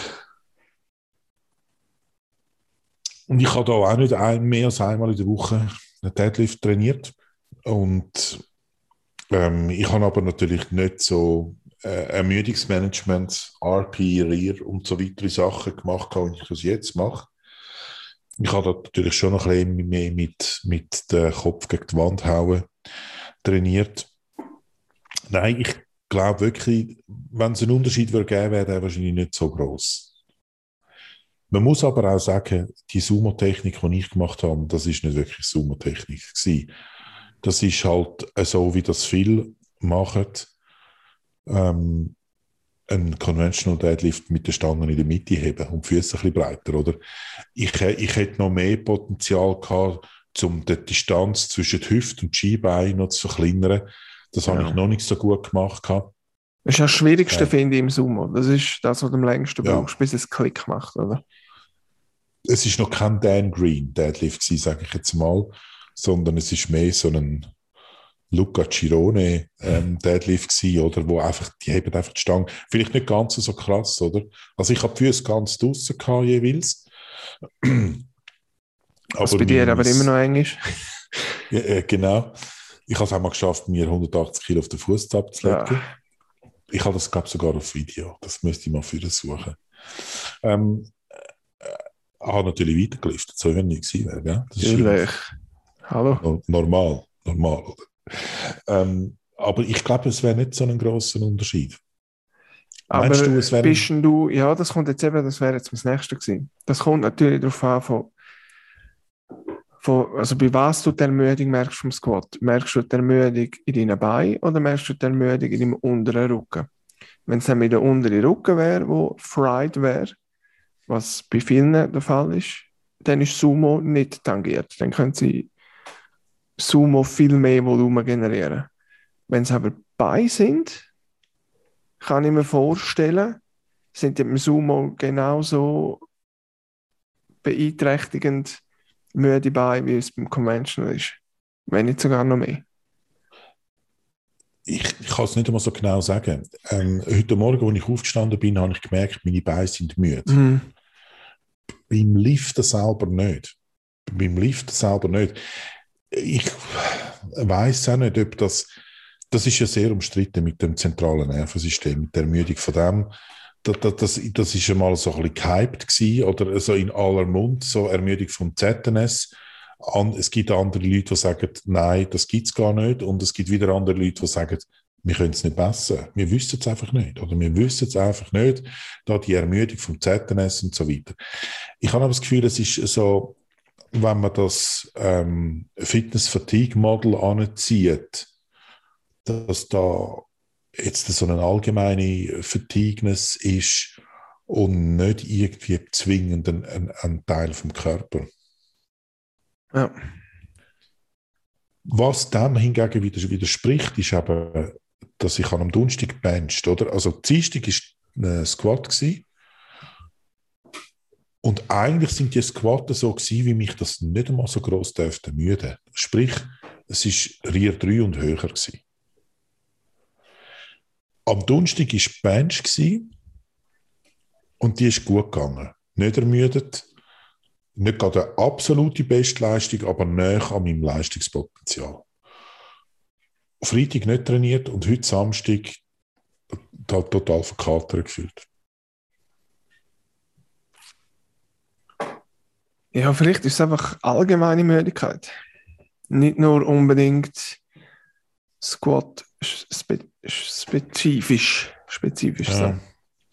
Und ich habe da auch nicht ein, mehr als einmal in der Woche einen Deadlift trainiert. Und ähm, ich habe aber natürlich nicht so äh, Ermüdungsmanagement, R P, R I R und so weitere Sachen gemacht, wie ich das jetzt mache. Ich habe da natürlich schon noch ein bisschen mehr mit, mit dem Kopf gegen die Wand hauen trainiert. Nein, ich glaube wirklich, wenn es einen Unterschied würde geben, wäre der wahrscheinlich nicht so groß. Man muss aber auch sagen, die Sumo-Technik, die ich gemacht habe, das ist nicht wirklich Sumo-Technik gewesen. Das ist halt so, wie das viele machen. Ähm, ein Conventional Deadlift mit den Stangen in der Mitte heben und die Füße ein bisschen breiter, oder? Ich, ich hätte noch mehr Potenzial gehabt, um die Distanz zwischen die Hüfte und die Skibeine noch zu verkleinern. Das ja. habe ich noch nicht so gut gemacht. Gehabt. Das ist das Schwierigste, ja. finde ich, im Sumo. Das ist das, was du am längsten ja. brauchst, bis es Klick macht, oder? Es ist noch kein Dan Green Deadlift, sage ich jetzt mal, sondern es ist mehr so ein Luca Cirone ähm, Deadlift gewesen, oder, wo einfach, die heben einfach die Stange. Vielleicht nicht ganz so krass, oder? Also ich habe die Füße ganz draussen gehabt, jeweils. Was bei dir aber immer noch eng ist. ja, äh, genau. Ich habe es auch mal geschafft, mir hundertachtzig Kilo auf den Fuß abzulegen. Ja. Ich habe das, glaube ich, sogar auf Video. Das müsste ich mal für das suchen. Ähm, äh, habe natürlich weitergeliftet, so wenn ich gewesen wäre. Gell? Natürlich. Hallo. Normal, normal, oder? Ähm, aber ich glaube, es wäre nicht so ein grosser Unterschied. Aber Meinst du, es wäre bist du, ja, das kommt jetzt eben, das wäre jetzt das Nächste gewesen. Das kommt natürlich darauf an, von, von, also bei was du die Ermüdung merkst vom Squat. Merkst du die Ermüdung in deinen Beinen oder merkst du die Ermüdung in deinem unteren Rücken? Wenn es dann mit der unteren Rücken wäre, wo fried wäre, was bei vielen der Fall ist, dann ist Sumo nicht tangiert. Dann können sie Sumo viel mehr Volumen generieren. Wenn es aber Beine sind, kann ich mir vorstellen, sind im Sumo genauso beeinträchtigend müde Beine, wie es beim Conventional ist. Wenn nicht sogar noch mehr. Ich, ich kann es nicht einmal so genau sagen. Ähm, heute Morgen, als ich aufgestanden bin, habe ich gemerkt, meine Beine sind müde. Mhm. Beim Liften selber nicht. Beim Liften selber nicht. Ich weiss auch nicht, ob das... Das ist ja sehr umstritten mit dem zentralen Nervensystem, mit der Ermüdung von dem. das, das, das ist einmal so ein bisschen gehypt gewesen, oder so in aller Mund, so Ermüdung vom Z N S. An, es gibt andere Leute, die sagen, nein, das gibt es gar nicht. Und es gibt wieder andere Leute, die sagen, wir können es nicht messen. Wir wissen es einfach nicht. Oder wir wissen es einfach nicht, da die Ermüdung vom Z N S und so weiter. Ich habe aber das Gefühl, es ist so, wenn man das ähm, Fitness-Fatigue-Model anzieht, dass da jetzt so eine allgemeine Fatigueness ist und nicht irgendwie zwingend ein, ein, ein Teil vom Körper. Ja. Was dem hingegen wieder widerspricht, ist eben, dass ich am Donnerstag bencht, oder? Also Dienstag war ein Squat gewesen. Und eigentlich sind die Squatten so gewesen, wie mich das nicht einmal so gross dürfte müde. Sprich, es war R I R drei und höher gewesen. Am Donnerstag war Bench gewesen, und die ist gut gegangen. Nicht ermüdet, nicht gerade eine absolute Bestleistung, aber näher an meinem Leistungspotenzial. Freitag nicht trainiert und heute Samstag total verkatert gefühlt. Ja, vielleicht ist es einfach allgemeine Müdigkeit. Nicht nur unbedingt Squat spe spezifisch. spezifisch Ja. so.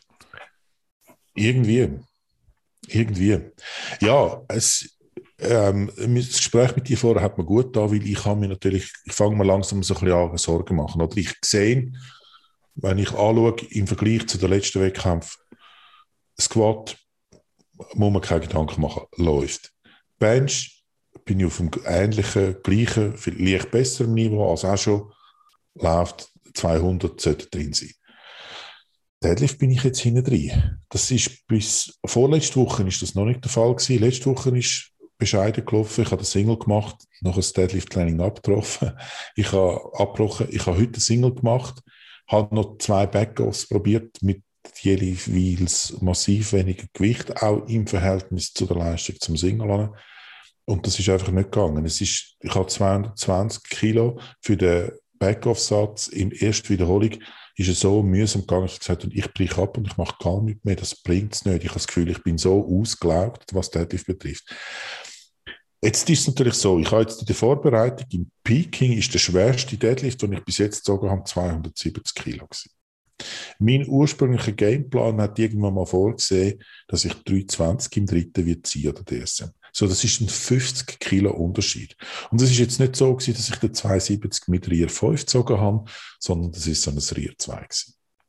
Irgendwie. Irgendwie. Ja, es, ähm, das Gespräch mit dir vorher hat mir gut getan, weil ich habe mir natürlich, ich fange mal langsam so ein bisschen an Sorgen machen. Oder ich sehe, wenn ich anschaue, im Vergleich zu den letzten Wettkämpfen, Squat, muss man keine Gedanken machen, läuft. Bench bin ich auf einem ähnlichen, gleichen, vielleicht besseren Niveau als auch schon, läuft zweihundert, sollte drin sein. Deadlift bin ich jetzt hinten drin. Das ist bis vorletzte Woche ist das noch nicht der Fall gewesen. Letzte Woche ist bescheiden gelaufen. Ich habe den Single gemacht, noch ein Deadlift-Training abgetroffen. Ich habe abgebrochen. Ich habe heute einen Single gemacht, habe noch zwei Backoffs probiert mit jeweils massiv weniger Gewicht, auch im Verhältnis zu der Leistung zum Single. Und das ist einfach nicht gegangen. Es ist, ich habe zweihundertzwanzig Kilo für den Backoff-Satz in der ersten Wiederholung. Ist es so mühsam gegangen, dass ich gesagt habe, ich breche ab und ich mache gar nichts mehr, das bringt es nicht. Ich habe das Gefühl, ich bin so ausgelaugt, was Deadlift betrifft. Jetzt ist es natürlich so, ich habe jetzt in der Vorbereitung, im Peking ist der schwerste Deadlift, den ich bis jetzt gezogen habe, zweihundertsiebzig Kilo gewesen. Mein ursprünglicher Gameplan hat irgendwann mal vorgesehen, dass ich dreihundertzwanzig im dritten wird ziehen oder D S M. So, das ist ein fünfzig Kilo Unterschied. Und es ist jetzt nicht so gewesen, dass ich den zweihundertsiebzig mit R I R fünf gezogen habe, sondern das ist so ein R I R zwei gewesen.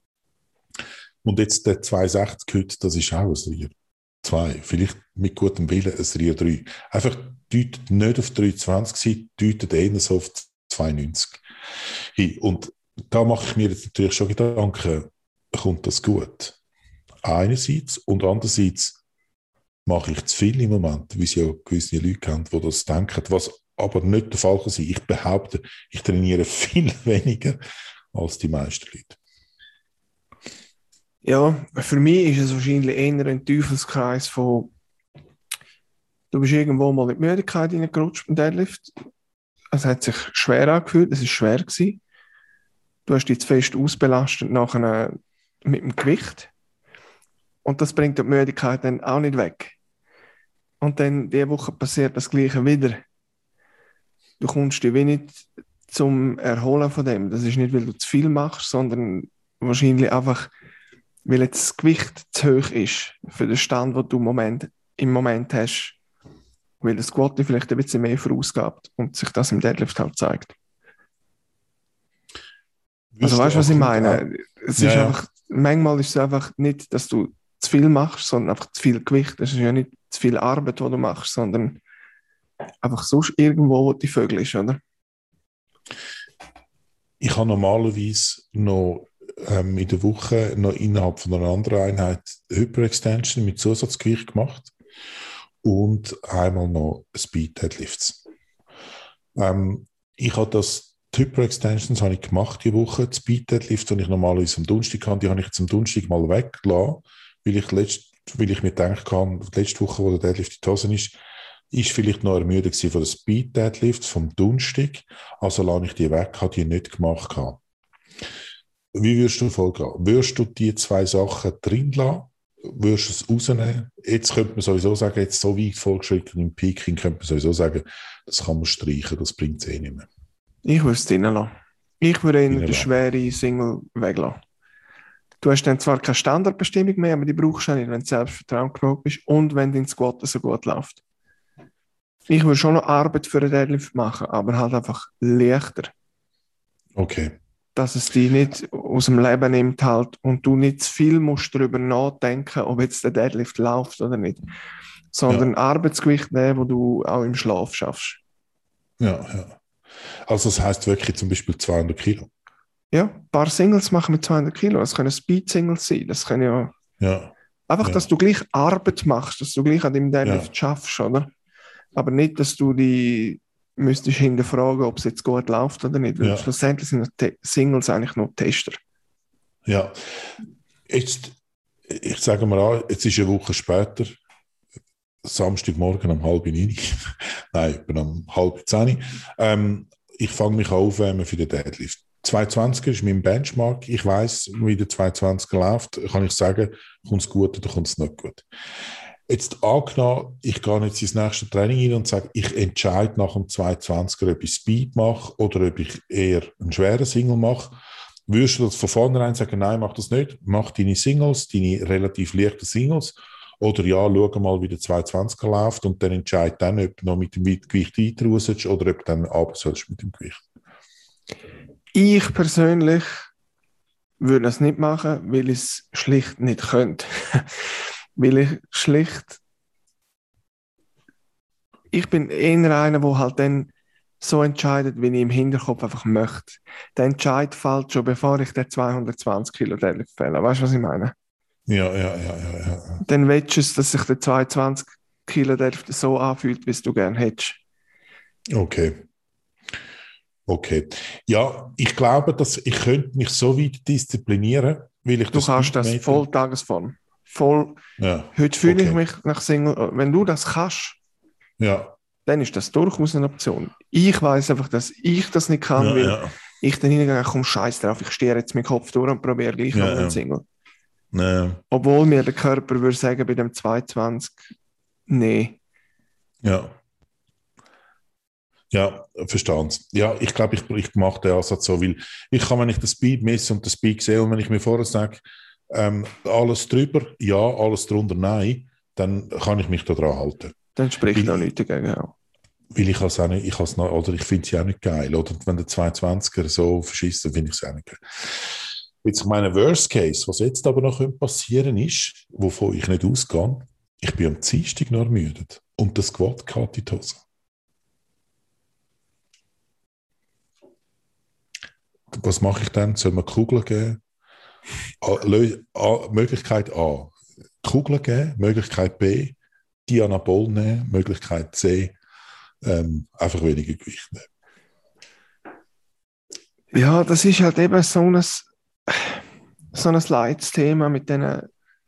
Und jetzt der zweihundertsechzig heute, das ist auch ein R I R zwei. Vielleicht mit gutem Willen ein R I R drei. Einfach deutet nicht auf dreihundertzwanzig sein, deutet eher so auf zweiundneunzig hin. Und da mache ich mir jetzt natürlich schon Gedanken, kommt das gut? Einerseits und andererseits mache ich zu viel im Moment, wie es ja gewisse Leute haben, die das denken, was aber nicht der Fall kann sein. Ich behaupte, ich trainiere viel weniger als die meisten Leute. Ja, für mich ist es wahrscheinlich eher ein Teufelskreis von, du bist irgendwo mal in die Müdigkeit reingerutscht beim Deadlift. Es hat sich schwer angefühlt, es war schwer gewesen. Du hast dich zu fest ausbelastet nachher mit dem Gewicht. Und das bringt die Müdigkeit dann auch nicht weg. Und dann diese Woche passiert das Gleiche wieder. Du kommst dich wenig zum Erholen von dem. Das ist nicht, weil du zu viel machst, sondern wahrscheinlich einfach, weil jetzt das Gewicht zu hoch ist für den Stand, den du im Moment, im Moment hast. Weil das Squat vielleicht ein bisschen mehr verausgabt und sich das im Deadlift halt zeigt. Also weißt du, was ich meine? Es ja, ist ja. einfach, manchmal ist es einfach nicht, dass du zu viel machst, sondern einfach zu viel Gewicht. Das ist ja nicht zu viel Arbeit, die du machst, sondern einfach sonst irgendwo, wo die Vögel ist, oder? Ich habe normalerweise noch ähm, in der Woche noch innerhalb von einer anderen Einheit Hyperextension mit Zusatzgewicht gemacht und einmal noch Speed Deadlifts. Ähm, ich habe das Die Hyperextensions habe ich gemacht die Woche. Die Speed Deadlift, die ich normalerweise am Donnerstag habe, die habe ich jetzt am Donnerstag mal weggelassen, weil ich, letzt, weil ich mir gedacht habe, letzte Woche, wo der Deadlift in die Hose ist, ist vielleicht noch ermüdet von der Speed Deadlift vom Donnerstag. Also lasse ich die weg, habe die nicht gemacht. wie würdest du vorgehen? Würdest du die zwei Sachen drin lassen? Würdest du es rausnehmen? Jetzt könnte man sowieso sagen, jetzt so weit vorgeschritten im Peking, könnte man sowieso sagen, das kann man streichen, das bringt es eh nicht mehr. Ich würde es drin lassen. Ich würde ihn Drinnen den lassen. schweren Single weglassen. Du hast dann zwar keine Standardbestimmung mehr, aber die brauchst du auch nicht, wenn du Selbstvertrauen genug bist und wenn dein Squat so gut läuft. Ich würde schon noch Arbeit für den Deadlift machen, aber halt einfach leichter. Okay. Dass es dich nicht aus dem Leben nimmt halt und du nicht zu viel musst darüber nachdenken, ob jetzt der Deadlift läuft oder nicht. Sondern Ja. Arbeitsgewicht nehmen, wo du auch im Schlaf schaffst. Ja, ja. Also das heisst wirklich zum Beispiel zweihundert Kilo. Ja, ein paar Singles machen mit zweihundert Kilo. Das können Speed-Singles sein. Das können ja Ja. einfach, Ja. dass du gleich Arbeit machst, dass du gleich an deinem Deadlift Ja. schaffst, oder? Aber nicht, dass du die müsstest hinterfragen, ob es jetzt gut läuft oder nicht. Weil Ja. schlussendlich sind die Singles eigentlich nur Tester. Ja. Jetzt, ich sage mal an, jetzt ist eine Woche später, Samstagmorgen um halb neun. Nein, etwa um halb zehn. Ähm, ich fange mich an aufwärmen für den Deadlift. zweihundertzwanziger ist mein Benchmark. Ich weiss, wie der zweihundertzwanziger läuft. Kann ich sagen, kommt es gut oder kommt es nicht gut. Jetzt angenommen, ich gehe jetzt ins nächste Training rein und sage, ich entscheide nach dem zweihundertzwanziger, ob ich Speed mache oder ob ich eher einen schweren Single mache. Würdest du das von vornherein sagen, nein, mach das nicht, mach deine Singles, deine relativ leichten Singles, oder ja, schau mal, wie der zweihundertzwanziger läuft und dann entscheide dann, ob du noch mit dem Gewicht weiter raus sollst oder ob du dann runter sollst mit dem Gewicht. Ich persönlich würde das nicht machen, weil ich es schlicht nicht könnte. Weil ich schlicht... Ich bin eher einer, der halt dann so entscheidet, wie ich im Hinterkopf einfach möchte. Der Entscheid fällt schon, bevor ich den zweihundertzwanzig Kilo Deadlift fälle. Weißt du, was ich meine? Ja, ja, ja, ja, ja. Dann willst du es, dass sich der zweihundertzwanzig Kilo Deadlift so anfühlt, wie es du gerne hättest. Okay. Okay. Ja, ich glaube, dass ich könnte mich so weit disziplinieren, weil ich Du das kannst das Speedmeter- voll Tagesform. Voll. Ja, Heute fühle ich okay. mich nach Single. Wenn du das kannst, ja, dann ist das durchaus eine Option. Ich weiß einfach, dass ich das nicht kann, ja, weil ja. ich dann hingehe, komm, scheiß drauf, ich stehe jetzt mit dem Kopf durch und probiere gleich Ja, noch einen ja. Single. Ja, Obwohl mir der Körper würde sagen, bei dem zweihundertzwanzig, nee. ja. Ja, verstanden. Ja, ich glaube, ich, ich mache den Ansatz so, weil ich kann, wenn ich den Speed messe und den Speed sehe und wenn ich mir vorher sage, ähm, alles drüber, ja, alles drunter, nein, dann kann ich mich daran halten. Dann spricht Weil- noch nichts dagegen. Auch. Weil ich es auch nicht, ich has noch, oder ich finde es ja auch nicht geil. Oder wenn der zweihundertzwanziger so verschisst, dann finde ich es auch nicht geil. Jetzt meine Worst Case, was jetzt aber noch passieren ist, wovon ich nicht ausgehe, ich bin am Dienstag noch ermüdet und das Squat geht in die Hose. Was mache ich dann? Soll man Kugeln geben? A, Lö- A, Möglichkeit A, Kugeln geben. Möglichkeit B, Dianabol nehmen. Möglichkeit C, ähm, einfach weniger Gewicht nehmen. Ja, das ist halt eben so ein, so ein Leitsthema mit denen,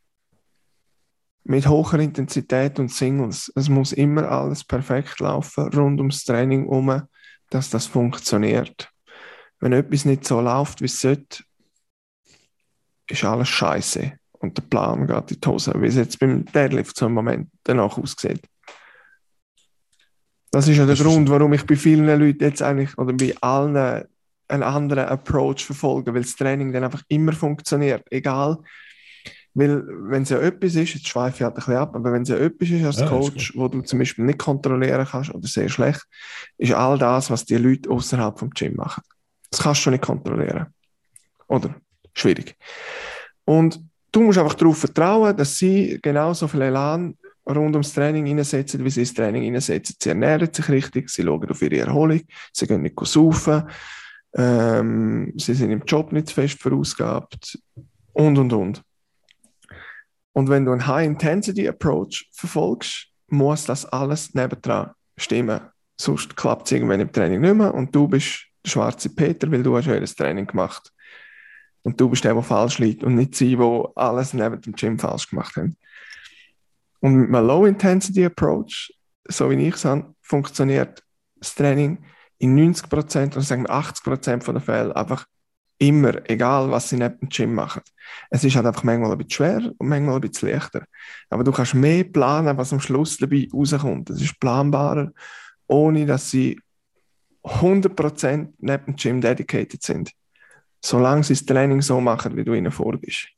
mit hoher Intensität und Singles. Es muss immer alles perfekt laufen, rund ums Training herum, dass das funktioniert. Wenn etwas nicht so läuft, wie es sollte, ist alles scheiße. Und der Plan geht in die Hose, wie es jetzt beim Deadlift so im Moment danach aussieht. Das ist ja der Das ist- Grund, warum ich bei vielen Leuten jetzt eigentlich, oder bei allen einen anderen Approach verfolge, weil das Training dann einfach immer funktioniert, egal. Weil, wenn es ja etwas ist, jetzt schweife ich halt ein bisschen ab, aber wenn es ja etwas ist als Ja, ist Coach, wo du zum Beispiel nicht kontrollieren kannst oder sehr schlecht, ist all das, was die Leute außerhalb vom Gym machen. Das kannst du nicht kontrollieren. Oder? Schwierig. Und du musst einfach darauf vertrauen, dass sie genauso viel Elan rund ums Training einsetzen, wie sie ins Training einsetzen. Sie ernähren sich richtig, sie schauen auf ihre Erholung, sie gehen nicht saufen, ähm, sie sind im Job nicht zu fest verausgabt und, und, und. Und wenn du einen High-Intensity-Approach verfolgst, muss das alles nebendran stimmen. Sonst klappt es irgendwann im Training nicht mehr und du bist der schwarze Peter, weil du hast ja das Training gemacht. Und du bist der, der falsch liegt und nicht sie, die alles neben dem Gym falsch gemacht haben. Und mit einem Low-Intensity-Approach, so wie ich es habe, funktioniert das Training in neunzig Prozent oder sagen wir achtzig Prozent von den Fällen einfach Immer, egal was sie neben dem Gym machen. Es ist halt einfach manchmal ein bisschen schwer und manchmal ein bisschen leichter. Aber du kannst mehr planen, was am Schluss dabei rauskommt. Es ist planbarer, ohne dass sie hundert Prozent neben dem Gym dedicated sind. Solange sie das Training so machen, wie du ihnen vorgibst.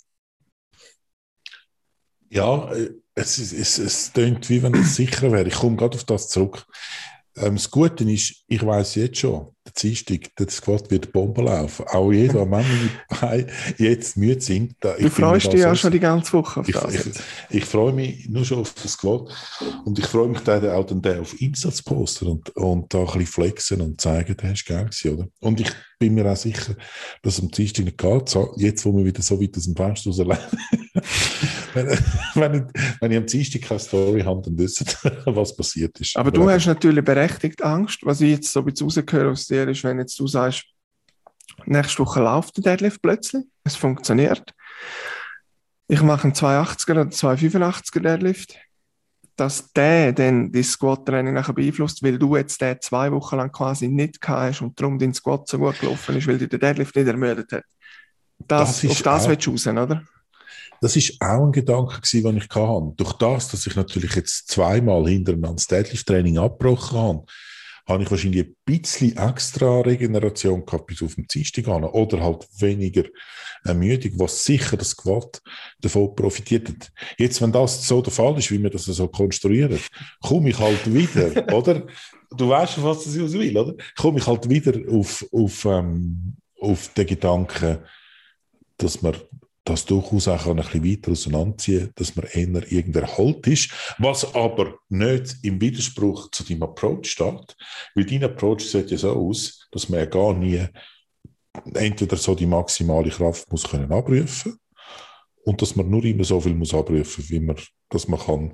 Ja, äh, es, ist- es, es klingt, wie wenn es sicher wäre. Ich komme gerade auf das zurück. Ähm, das Gute ist, ich weiss jetzt schon, der Dienstag, der Squad wird Bombe laufen. Auch jeder, wenn meine Beine jetzt müde sind. Da, ich Du bin mir freust da dich ja so- schon die ganze Woche auf Ich, das ich, jetzt. ich freue mich nur schon auf das Squad und ich freue mich dann auch dann den auf Insta zu posten und, und da ein bisschen flexen und zeigen, das ist geil gewesen, oder? Und ich bin mir auch sicher, dass es am Dienstag nicht geht, so, jetzt wo wir wieder so weit aus dem Fenster raus lernen. wenn, wenn, ich, wenn ich am Dienstag keine Story habe, dann wissen was passiert ist. Aber du hast natürlich berechtigt Angst. Was ich jetzt so ein bisschen rausgehöre aus dir ist, wenn jetzt du sagst, nächste Woche läuft der Deadlift plötzlich, es funktioniert. Ich mache einen zweihundertachtziger oder zweihundertfünfundachtziger Deadlift, dass der dann dein Squat-Training nachher beeinflusst, weil du jetzt den zwei Wochen lang quasi nicht gehabt hast und darum dein Squat so gut gelaufen ist, weil dich der Deadlift nicht ermüdet hat. Das, Das ist auf das auch- willst du raus, oder? Das ist auch ein Gedanke gewesen, den ich hatte. Durch das, dass ich natürlich jetzt zweimal hintereinander das Deadlift-Training abgebrochen habe, habe ich wahrscheinlich ein bisschen extra Regeneration gehabt bis auf den Dienstag an. Oder halt weniger Ermüdung, was sicher das Squat davon profitiert hat. Jetzt, wenn das so der Fall ist, wie wir das so konstruieren, komme ich halt wieder, oder? Du weißt, was das aus will, oder? Komme ich halt wieder auf, auf, ähm, auf den Gedanken, dass man das durchaus auch ein bisschen weiter auseinanderziehen kann, dass man eher irgendein Halt ist, was aber nicht im Widerspruch zu deinem Approach steht, weil dein Approach sieht ja so aus, dass man ja gar nie entweder so die maximale Kraft muss können abrufen und dass man nur immer so viel muss abrufen, wie man, dass man kann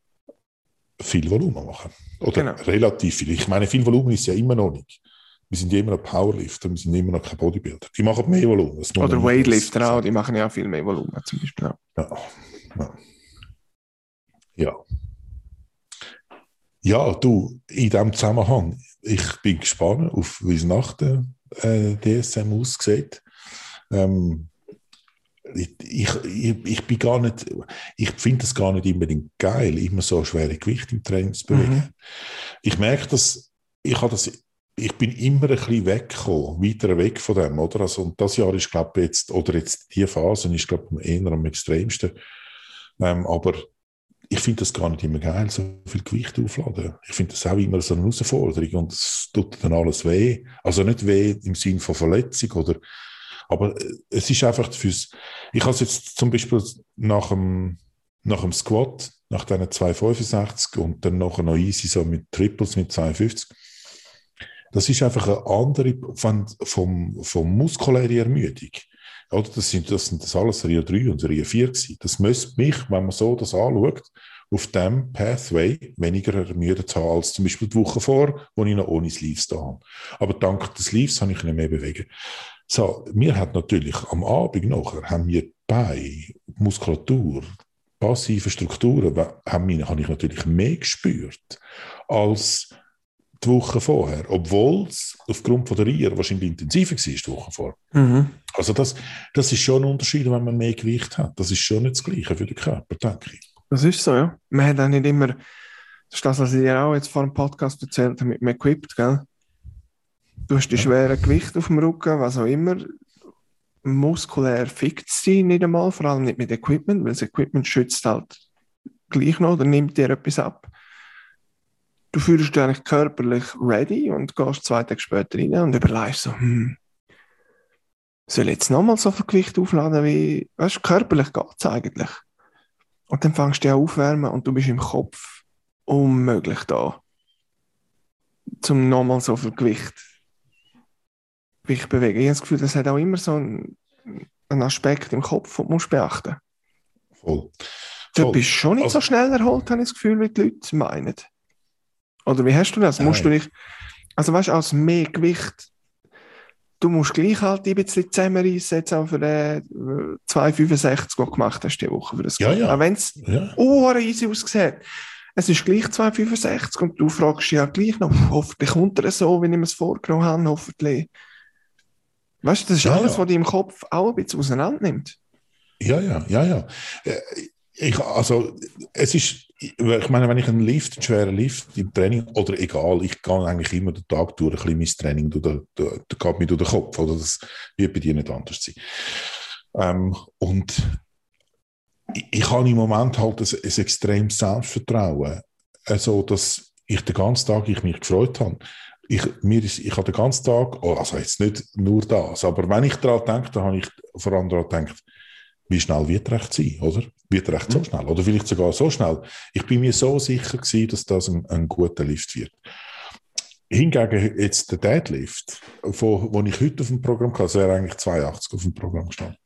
viel Volumen machen. Oder Genau. relativ viel. Ich meine, viel Volumen ist ja immer noch nicht. Wir sind ja immer noch Powerlifter, wir sind immer noch kein Bodybuilder. Die machen mehr Volumen. das muss Oder man nicht Weightlifter auch, sagen. die machen ja auch viel mehr Volumen zum Beispiel. Auch. Ja. Ja. Ja. Ja, du, in diesem Zusammenhang, ich bin gespannt, auf wie es nach der äh, D S M aussieht. Ähm, ich, ich, ich, ich bin gar nicht, ich finde es gar nicht unbedingt geil, immer so schwere Gewichte im Training zu bewegen. Mhm. Ich merke, dass ich habe das, ich bin immer ein bisschen weggekommen, weiter weg von dem, oder? Also, und das Jahr ist, glaube ich, jetzt, oder jetzt die Phase ist, glaube ich, eher am extremsten. Ähm, aber ich finde das gar nicht immer geil, so viel Gewicht aufladen. Ich finde das auch immer so eine Herausforderung und es tut dann alles weh. Also nicht weh im Sinne von Verletzung, oder, aber es ist einfach fürs, ich habe es jetzt zum Beispiel nach dem, nach dem Squat, nach diesen zweihundertfünfundsechzig und dann nachher noch easy so mit Triples mit zweiundfünfzig. Das ist einfach eine andere von, vom, vom muskuläre Ermüdung. Oder das sind das, sind das alles Serie drei und Serie vier gewesen. Das müsste mich, wenn man so das anschaut, auf dem Pathway weniger ermüdet haben als zum Beispiel die Woche vor, wo ich noch ohne Sleeves da habe. Aber dank des Sleeves kann ich nicht mehr bewegen. So, mir hat natürlich am Abend nachher, haben wir Beine, Muskulatur, passive Strukturen, haben wir, habe ich natürlich mehr gespürt als die Woche vorher, obwohl es aufgrund von der R I A wahrscheinlich intensiver war die Woche vorher. Mhm. Also das, das ist schon ein Unterschied, wenn man mehr Gewicht hat. Das ist schon nicht das Gleiche für den Körper, denke ich. Das ist so, ja. Man hat auch nicht immer, das ist das, was ich dir auch jetzt vor dem Podcast erzählt habe, mit dem Equipped, gell? Du hast die Ja. schweren Gewichte auf dem Rücken, was auch immer. Muskulär fickt sie nicht einmal, vor allem nicht mit Equipment, weil das Equipment schützt halt gleich noch oder nimmt dir etwas ab. Du fühlst dich eigentlich körperlich ready und gehst zwei Tage später rein und überlegst so, hm, soll ich jetzt nochmal so viel Gewicht aufladen wie, weißt du, körperlich geht es eigentlich. Und dann fängst du dich an aufwärmen und du bist im Kopf unmöglich da, zum nochmal so viel Gewicht, Gewicht bewegen. Ich habe das Gefühl, das hat auch immer so einen, einen Aspekt im Kopf, den du musst beachten musst. Voll. Du Voll. bist schon nicht Also- so schnell erholt, habe ich das Gefühl, wie die Leute meinen. Oder wie hast du das? Musst du Nein. dich, also weißt du, als mehr Gewicht, du musst gleich halt ein bisschen zusammenreissen, jetzt auch für den zweihundertfünfundsechzig, den du gemacht hast diese Woche für das Ja, Squat. ja. Auch wenn es Ja. oh, easy aussieht. Es ist gleich zweihundertfünfundsechzig und du fragst dich ja gleich noch, hoffentlich kommt er so, wie ich mir es vorgenommen habe, hoffentlich Weißt du, das ist Ja, alles, ja. was dich im Kopf auch ein bisschen auseinander nimmt. Ja, ja, ja, ja. Äh, Ich, also, es ist, ich meine, wenn ich einen Lift, einen schweren Lift im Training, oder egal, ich gehe eigentlich immer den Tag durch, ein bisschen mein Training, durch den, durch, der geht mir durch den Kopf, oder das wird bei dir nicht anders sein. Ähm, und ich, ich habe im Moment halt ein, ein extremes Selbstvertrauen, also, dass ich den ganzen Tag ich mich gefreut habe. Ich, mir ist, ich habe den ganzen Tag, oh, also jetzt nicht nur das, aber wenn ich daran denke, dann habe ich vor allem daran gedacht, wie schnell wird er echt sein, oder? Wird er echt so schnell? Oder vielleicht sogar so schnell? Ich bin mir so sicher gewesen, dass das ein, ein guter Lift wird. Hingegen jetzt der Deadlift, wo, wo ich heute auf dem Programm hatte, also wäre eigentlich zweiundachtzig auf dem Programm gestanden.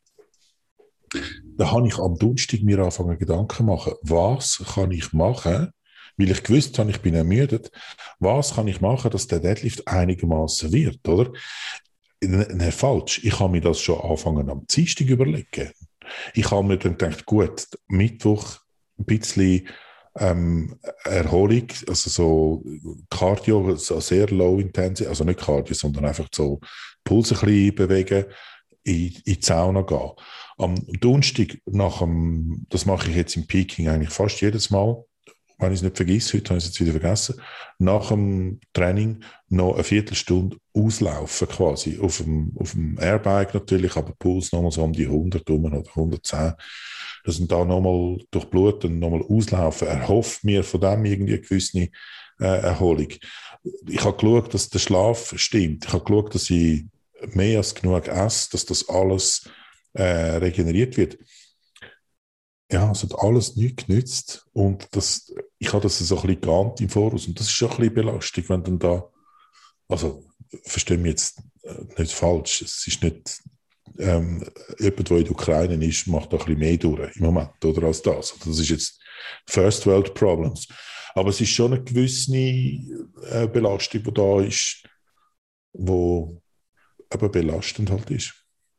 Da habe ich am Donnerstag mir angefangen Gedanken zu machen, was kann ich machen, weil ich gewusst habe, ich bin ermüdet, was kann ich machen, dass der Deadlift einigermaßen wird, oder? Nein, falsch. Ich habe mir das schon angefangen am Dienstag überlegen. Ich habe mir dann gedacht, gut, Mittwoch ein bisschen ähm, Erholung, also so Cardio, so sehr low intensity, also nicht Cardio, sondern einfach so Puls ein bisschen bewegen, in, in die Sauna gehen. Am Donnerstag nach dem, das mache ich jetzt im Peking eigentlich fast jedes Mal, wenn ich es nicht vergesse, heute habe ich es jetzt wieder vergessen, nach dem Training noch eine Viertelstunde auslaufen quasi, auf dem, auf dem Airbike natürlich, aber Puls nochmal so um die hundert rum oder hundertzehn. Das sind da nochmal durch Blut und nochmal auslaufen. Er hofft mir von dem irgendwie eine gewisse äh, Erholung. Ich habe geschaut, dass der Schlaf stimmt. Ich habe geschaut, dass ich mehr als genug esse, dass das alles äh, regeneriert wird. Ja, es hat alles nichts genützt und das, ich habe das so ein bisschen geahnt im Voraus und das ist schon ein bisschen belastet, wenn dann da, also verstehe mich jetzt nicht falsch, es ist nicht, ähm, jemand, der in der Ukraine ist, macht da ein bisschen mehr durch im Moment, oder, als das. Also das ist jetzt First World Problems. Aber es ist schon eine gewisse äh, Belastung, die da ist, die eben belastend halt ist.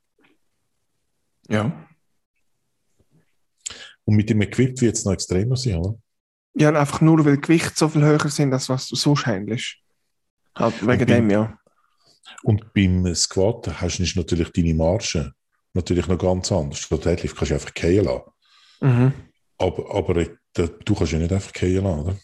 Ja. Und mit dem Equip wird es noch extremer sein, oder? Ja, einfach nur, weil die Gewichte so viel höher sind, als was du sonst handelst. Halt wegen dem, beim, ja. Und beim Squat hast du natürlich deine Marge natürlich noch ganz anders. Bei Deadlift kannst du einfach fallen lassen. Mhm. Aber, aber du kannst ja nicht einfach fallen lassen, oder?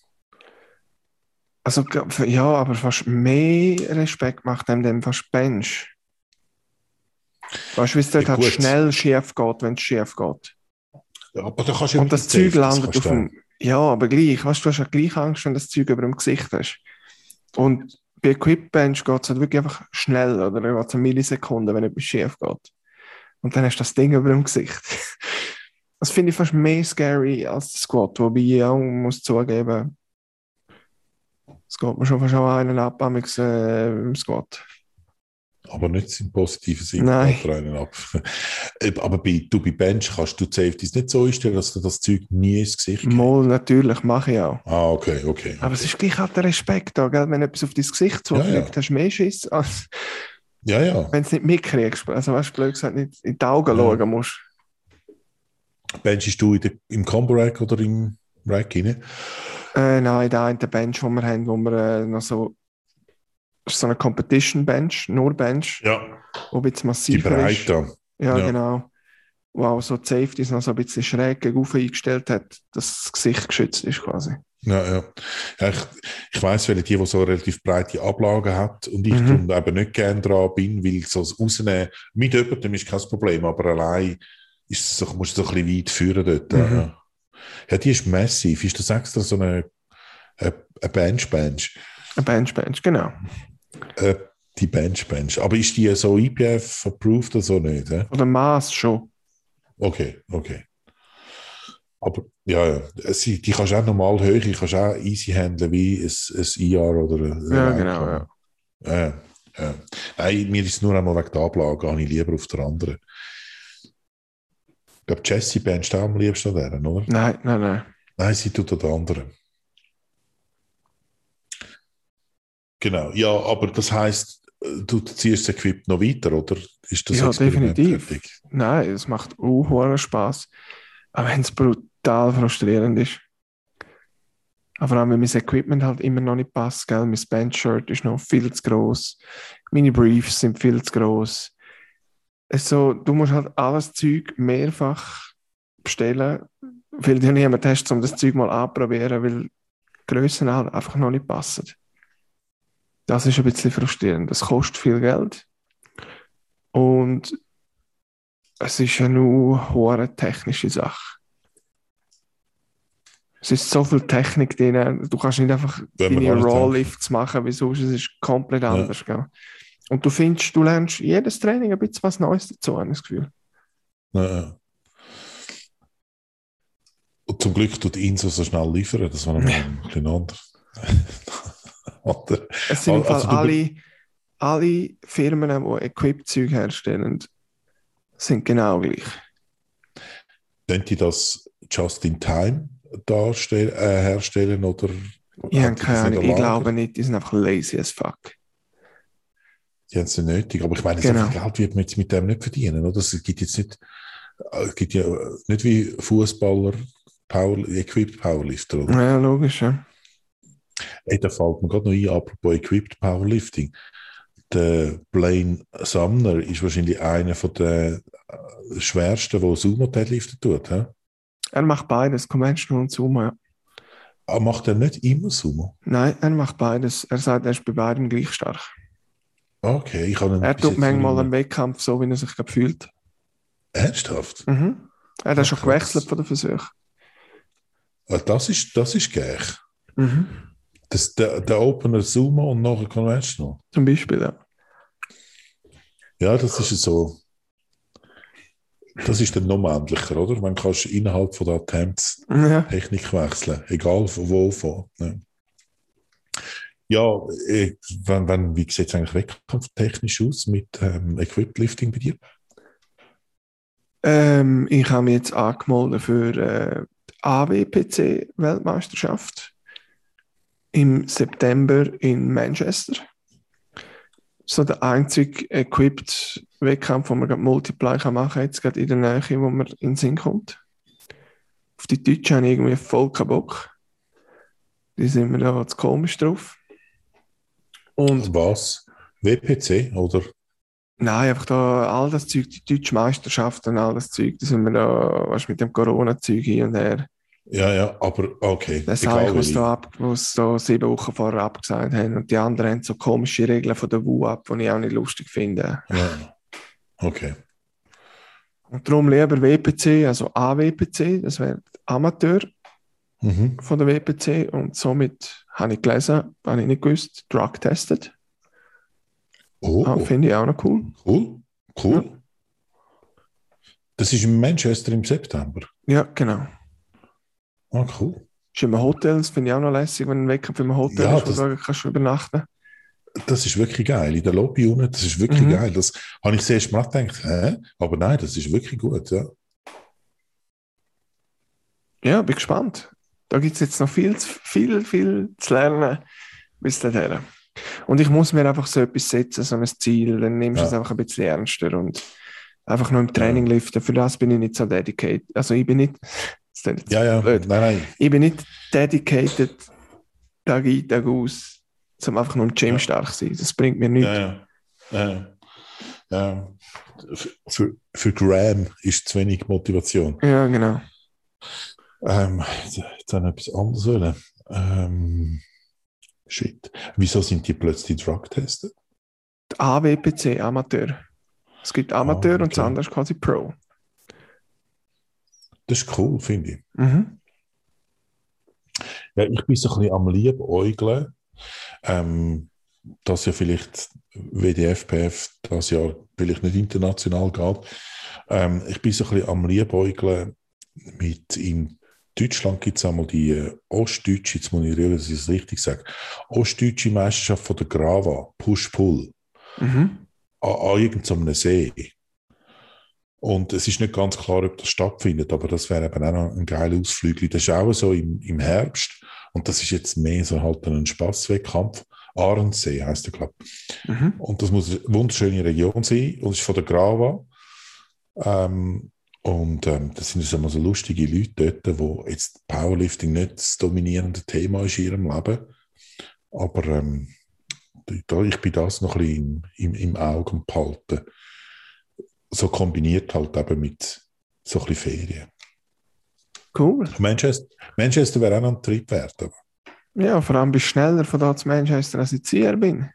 Also, ja, aber fast mehr Respekt macht einem dann fast Bench. Weißt du, wie es dort Ja, halt gut. schnell schief geht, wenn es schief geht. Ja, aber da kannst du Und das mit Zeug Safeties landet kannst auf du dem. Ja, aber gleich. Weißt du, du hast ja gleich Angst, wenn das Zeug über dem Gesicht hast. Und bei Equip Bench geht es halt wirklich einfach schnell, oder geht es eine Millisekunde, wenn etwas schief geht. Und dann hast du das Ding über dem Gesicht. Das finde ich fast mehr scary als der Squat, wobei ich auch muss zugeben, es geht mir schon fast auch einen ab äh, im Squat. Aber nicht im positiven Sinne. Nein. Geht einen ab. Aber bei, du bei Bench kannst du die Safeties nicht so einstellen, dass du das Zeug nie ins Gesicht kriegst. Mal, natürlich, mache ich auch. Ah, okay, okay. okay. Aber es ist gleich halt der Respekt da, gell? Wenn etwas auf dein Gesicht zufliegt, Ja, ja. hast du mehr Schiss, als Ja, ja. wenn du es nicht mitkriegst. Also weißt du, blöd gesagt, nicht in die Augen Ja. schauen musst. Benchst du in der, im Combo-Rack oder im Rack rein? Äh, nein, da in der Bench, wo wir haben, wo wir äh, noch so, das ist so eine Competition-Bench, nur Bench, Ja. wo ein bisschen Die massiver ist. Breite. Ja, Ja. genau. Wo auch so die Safeties noch so ein bisschen schräg gegenüber eingestellt hat, dass das Gesicht geschützt ist quasi. Ja, ja. ja ich ich weiss, welche die, die so relativ breite Ablagen hat und ich Mhm. mhm. eben nicht gerne dran bin, weil so das Rausnehmen mit jemandem ist kein Problem, aber allein ist es so, musst du so ein bisschen weit führen dort. Mhm. Ja. Ja, die ist massiv. Ist das extra so eine, eine, eine Bench-Bench? Eine Bench-Bench, genau. Äh, die Bench-Bench. Aber ist die so I P F-approved oder so nicht? He? Oder Maß schon. Okay, okay. Aber ja, ja. Sie, die kannst du auch normal hoch, die kannst du auch easy handeln wie ein, ein I R oder ein Ja, Leica. genau, ja. Ja, ja. Nein, mir ist es nur einmal wegen der Ablage, gehe ich lieber auf der anderen. Ich glaube, Jessie bencht auch am liebsten an deren, oder? Nein, nein, nein. Nein, sie tut an der anderen. Genau, ja, aber das heisst, du ziehst das Equip noch weiter, oder? Ist das Ja, Experiment definitiv. fertig? Nein, es macht auch hohen Spaß. Aber wenn es brutal frustrierend ist. Aber vor allem, weil mein Equipment halt immer noch nicht passt, gell? Mein Bandshirt ist noch viel zu gross, meine Briefs sind viel zu gross. Also, du musst halt alles Zeug mehrfach bestellen, weil du niemand hast, um das Zeug mal anzuprobieren, weil die Grössen halt einfach noch nicht passen. Das ist ein bisschen frustrierend. Das kostet viel Geld und es ist ja nur eine hohe technische Sache. Es ist so viel Technik drin, du kannst nicht einfach Wenn man deine gar nicht Raw-Lifts machen, wie sonst, es ist komplett Ja. anders. Gell? Und du findest, du lernst jedes Training ein bisschen was Neues dazu, habe ich das Gefühl. Ja, ja. Und zum Glück tut Inso so schnell liefern, das war noch mal ein bisschen anders. Oder? Es sind im Fall Also du- alle, alle Firmen, die Equip-Zeug herstellen, sind genau gleich. Können die das just in time darstellen, äh, herstellen oder Ich habe haben die das keine Ahnung, nicht ich am Lager? glaube nicht, die sind einfach lazy as fuck. Die haben es nicht nötig. Aber ich meine, Genau. so viel Geld wird man jetzt mit dem nicht verdienen. Oder? Es gibt jetzt nicht, es gibt ja nicht wie Fußballer, Power, Equipped Powerlifter. Oder? Ja, logisch, ja. Hey, da fällt mir gerade noch ein, apropos Equipped Powerlifting. Der Blaine Sumner ist wahrscheinlich einer von der äh, schwersten, der Sumo-Deadliften tut. He? Er macht beides, Conventional und Sumo, ja. Aber macht er nicht immer Sumo? Nein, er macht beides. Er sagt, er ist bei beidem gleich stark. Okay, ich habe ihn Er bis tut jetzt noch manchmal nicht einen Wettkampf so, wie er sich gerade fühlt. mehr- Ernsthaft? Mhm. Er hat Ja, schon krass. gewechselt von den Versuchen. Ah, Das ist, das ist geil. Mhm. Das, der, der Opener Sumo und nachher Conventional. Zum Beispiel, ja. Ja, das ist so. Das ist dann noch männlicher, oder? Man kannst innerhalb von der Attempts Ja, Technik wechseln, egal von wo von. Ne? Ja, äh, wenn, wenn, wie sieht es eigentlich wettkampftechnisch aus mit ähm, Equipped Lifting bei dir? ähm, ich habe mich jetzt angemeldet für äh, die A W P C-Weltmeisterschaft im September in Manchester. So der einzige Equipped-Wettkampf, wo man gerade Multiply kann machen kann, jetzt gerade in der Nähe, wo man in den Sinn kommt. Auf die Deutschen habe ich irgendwie voll keinen Bock. Die sind mir da zu komisch drauf. Und Was? W P C oder? nein, einfach da all das Zeug, die deutsche Meisterschaft und all das Zeug, da sind wir da, was mit dem Corona-Zeug hin und her. Ja, ja, aber okay. Das habe ich, Egal was welche. da, ab, was da sieben Wochen vorher abgesagt haben. Und die anderen haben so komische Regeln von der W U ab, die ich auch nicht lustig finde. Ja. Okay. Und darum lieber W P C, also A W P C, das wäre Amateur Mhm. von der W P C. Und somit habe ich gelesen, habe ich nicht gewusst, Drug Tested. Oh, Ah, finde ich auch noch cool. cool. Cool. Das ist in Manchester im September. Ja, genau. Ah, cool. Ist in einem Hotel, das finde ich auch noch lässig, wenn ein Wettkampf in einem Hotel Ja, ist, wo das- du kannst übernachten. Das ist wirklich geil. In der Lobby unten, das ist wirklich Mhm. geil. Das habe ich zuerst mal gedacht, hä? Aber nein, das ist wirklich gut. Ja. Ja, bin gespannt. Da gibt es jetzt noch viel, zu- viel, viel zu lernen bis dahin. Und ich muss mir einfach so etwas setzen, so ein Ziel, dann nimmst du Ja. es einfach ein bisschen ernster und einfach noch im Training liften. Für das bin ich nicht so dedicated. Also ich bin nicht, das klingt jetzt Ja, ja, blöd. nein, nein. Ich bin nicht dedicated Tag ein, Tag aus, um einfach nur im Gym Ja. stark zu sein. Das bringt mir nichts. Ja, ja. ja. ja. Für, für, für Graham ist zu wenig Motivation. Ja, genau. Ähm, jetzt habe ich etwas anderes wollen. Ähm, shit. Wieso sind die plötzlich Drug-Tested? Die A W P C, Amateur. Es gibt Amateur Ah, und das okay. andere ist quasi Pro. Das ist cool, finde ich. Mhm. Ja, ich bin so ein bisschen am Liebäugeln, ähm, dass ja vielleicht W D F P F das Jahr vielleicht nicht international geht. Ähm, ich bin so ein bisschen am Liebäugeln mit in Deutschland gibt es einmal die äh, Ostdeutsche, jetzt muss ich rühren, dass ich es richtig sage, Ostdeutsche Meisterschaft von der Grava, Push-Pull, Mhm. an, an irgendeinem See. Und es ist nicht ganz klar, ob das stattfindet, aber das wäre eben auch noch ein geiler Ausflug. Das ist auch so im, im Herbst und das ist jetzt mehr so halt ein Spasswettkampf. Ahrensee heisst der, glaube ich. Mhm. Und das muss eine wunderschöne Region sein und es ist von der Grava. Ähm, Und ähm, das sind so, so lustige Leute dort, wo jetzt Powerlifting nicht das dominierende Thema ist in ihrem Leben. Aber ähm, da, ich bin das noch ein bisschen im, im, im Auge behalten. So kombiniert halt eben mit so ein bisschen Ferien. Cool. Manchester, Manchester wäre auch noch ein Trip wert. Aber. Ja, vor allem bist du schneller von da zu Manchester, als ich zu ihr bin.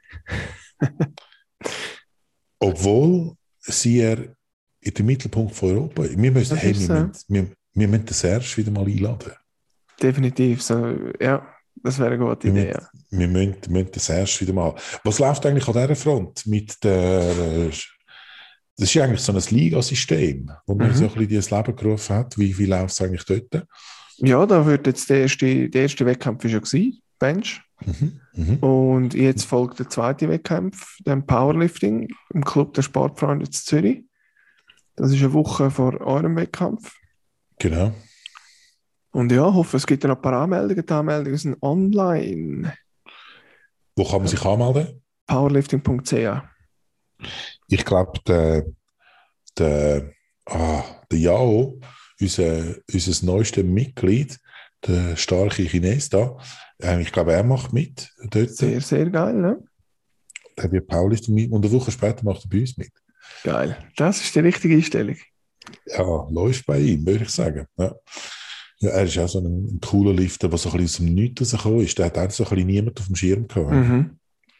Obwohl sie ja in den Mittelpunkt von Europa. Wir müssen, hey, wir, so. müssen, wir, wir müssen den Serge wieder mal einladen. Definitiv. So, ja, das wäre eine gute wir Idee. Müssen, ja. Wir müssen, wir müssen den Serge wieder mal. Was läuft eigentlich an dieser Front mit der. Das ist eigentlich so ein Ligasystem, wo man mhm. so ein bisschen ins Leben gerufen hat. Wie, wie läuft es eigentlich dort? Ja, da wird jetzt der erste, der erste Wettkampf schon gewesen, Bench. Mhm. Mhm. Und jetzt folgt der zweite Wettkampf, der Powerlifting im Club der Sportfreunde in Zürich. Das ist eine Woche vor eurem Wettkampf. Genau. Und ja, ich hoffe, es gibt noch ein paar Anmeldungen. Die Anmeldungen sind online. Wo kann man sich anmelden? powerlifting punkt c h. Ich glaube, der, der, ah, der Yao, unser, unser neuestes Mitglied, der starke Chines da, äh, ich glaube, er macht mit dort. Sehr, sehr geil, ne? Der wird Powerlifting mit und eine Woche später macht er bei uns mit. Geil. Das ist die richtige Einstellung. Ja, läuft bei ihm, würde ich sagen. Ja. Ja, er ist auch so ein, ein cooler Lifter, der so ein bisschen aus dem Nichts rausgekommen ist. Der hat auch so ein bisschen niemand auf dem Schirm gehabt. Mhm.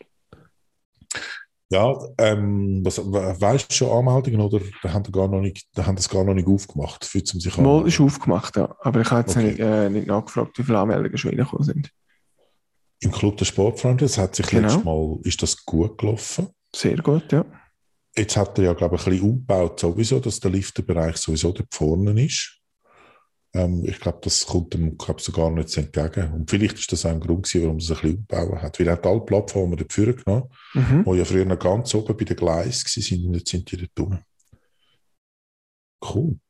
Ja, ähm, was, weißt du schon Anmeldungen oder haben die gar noch nicht, haben das gar noch nicht aufgemacht? Für zum sich Mal ist aufgemacht, ja. Aber ich habe jetzt okay. nicht, äh, nicht nachgefragt, wie viele Anmeldungen schon reingekommen sind. Im Club der Sportfreunde, das hat sich genau. letztes Mal, ist das gut gelaufen? Sehr gut, ja. Jetzt hat er ja, glaube ich, ein bisschen umgebaut sowieso, dass der Lifterbereich sowieso dort vorne ist. Ähm, ich glaube, das kommt dem glaub, so gar nicht entgegen. Und vielleicht ist das auch ein Grund gewesen, warum er es ein bisschen umgebaut hat. Weil er hat alle Plattformen dafür genommen, mhm. die ja früher noch ganz oben bei den Gleisen waren und jetzt sind die dort unten. Cool.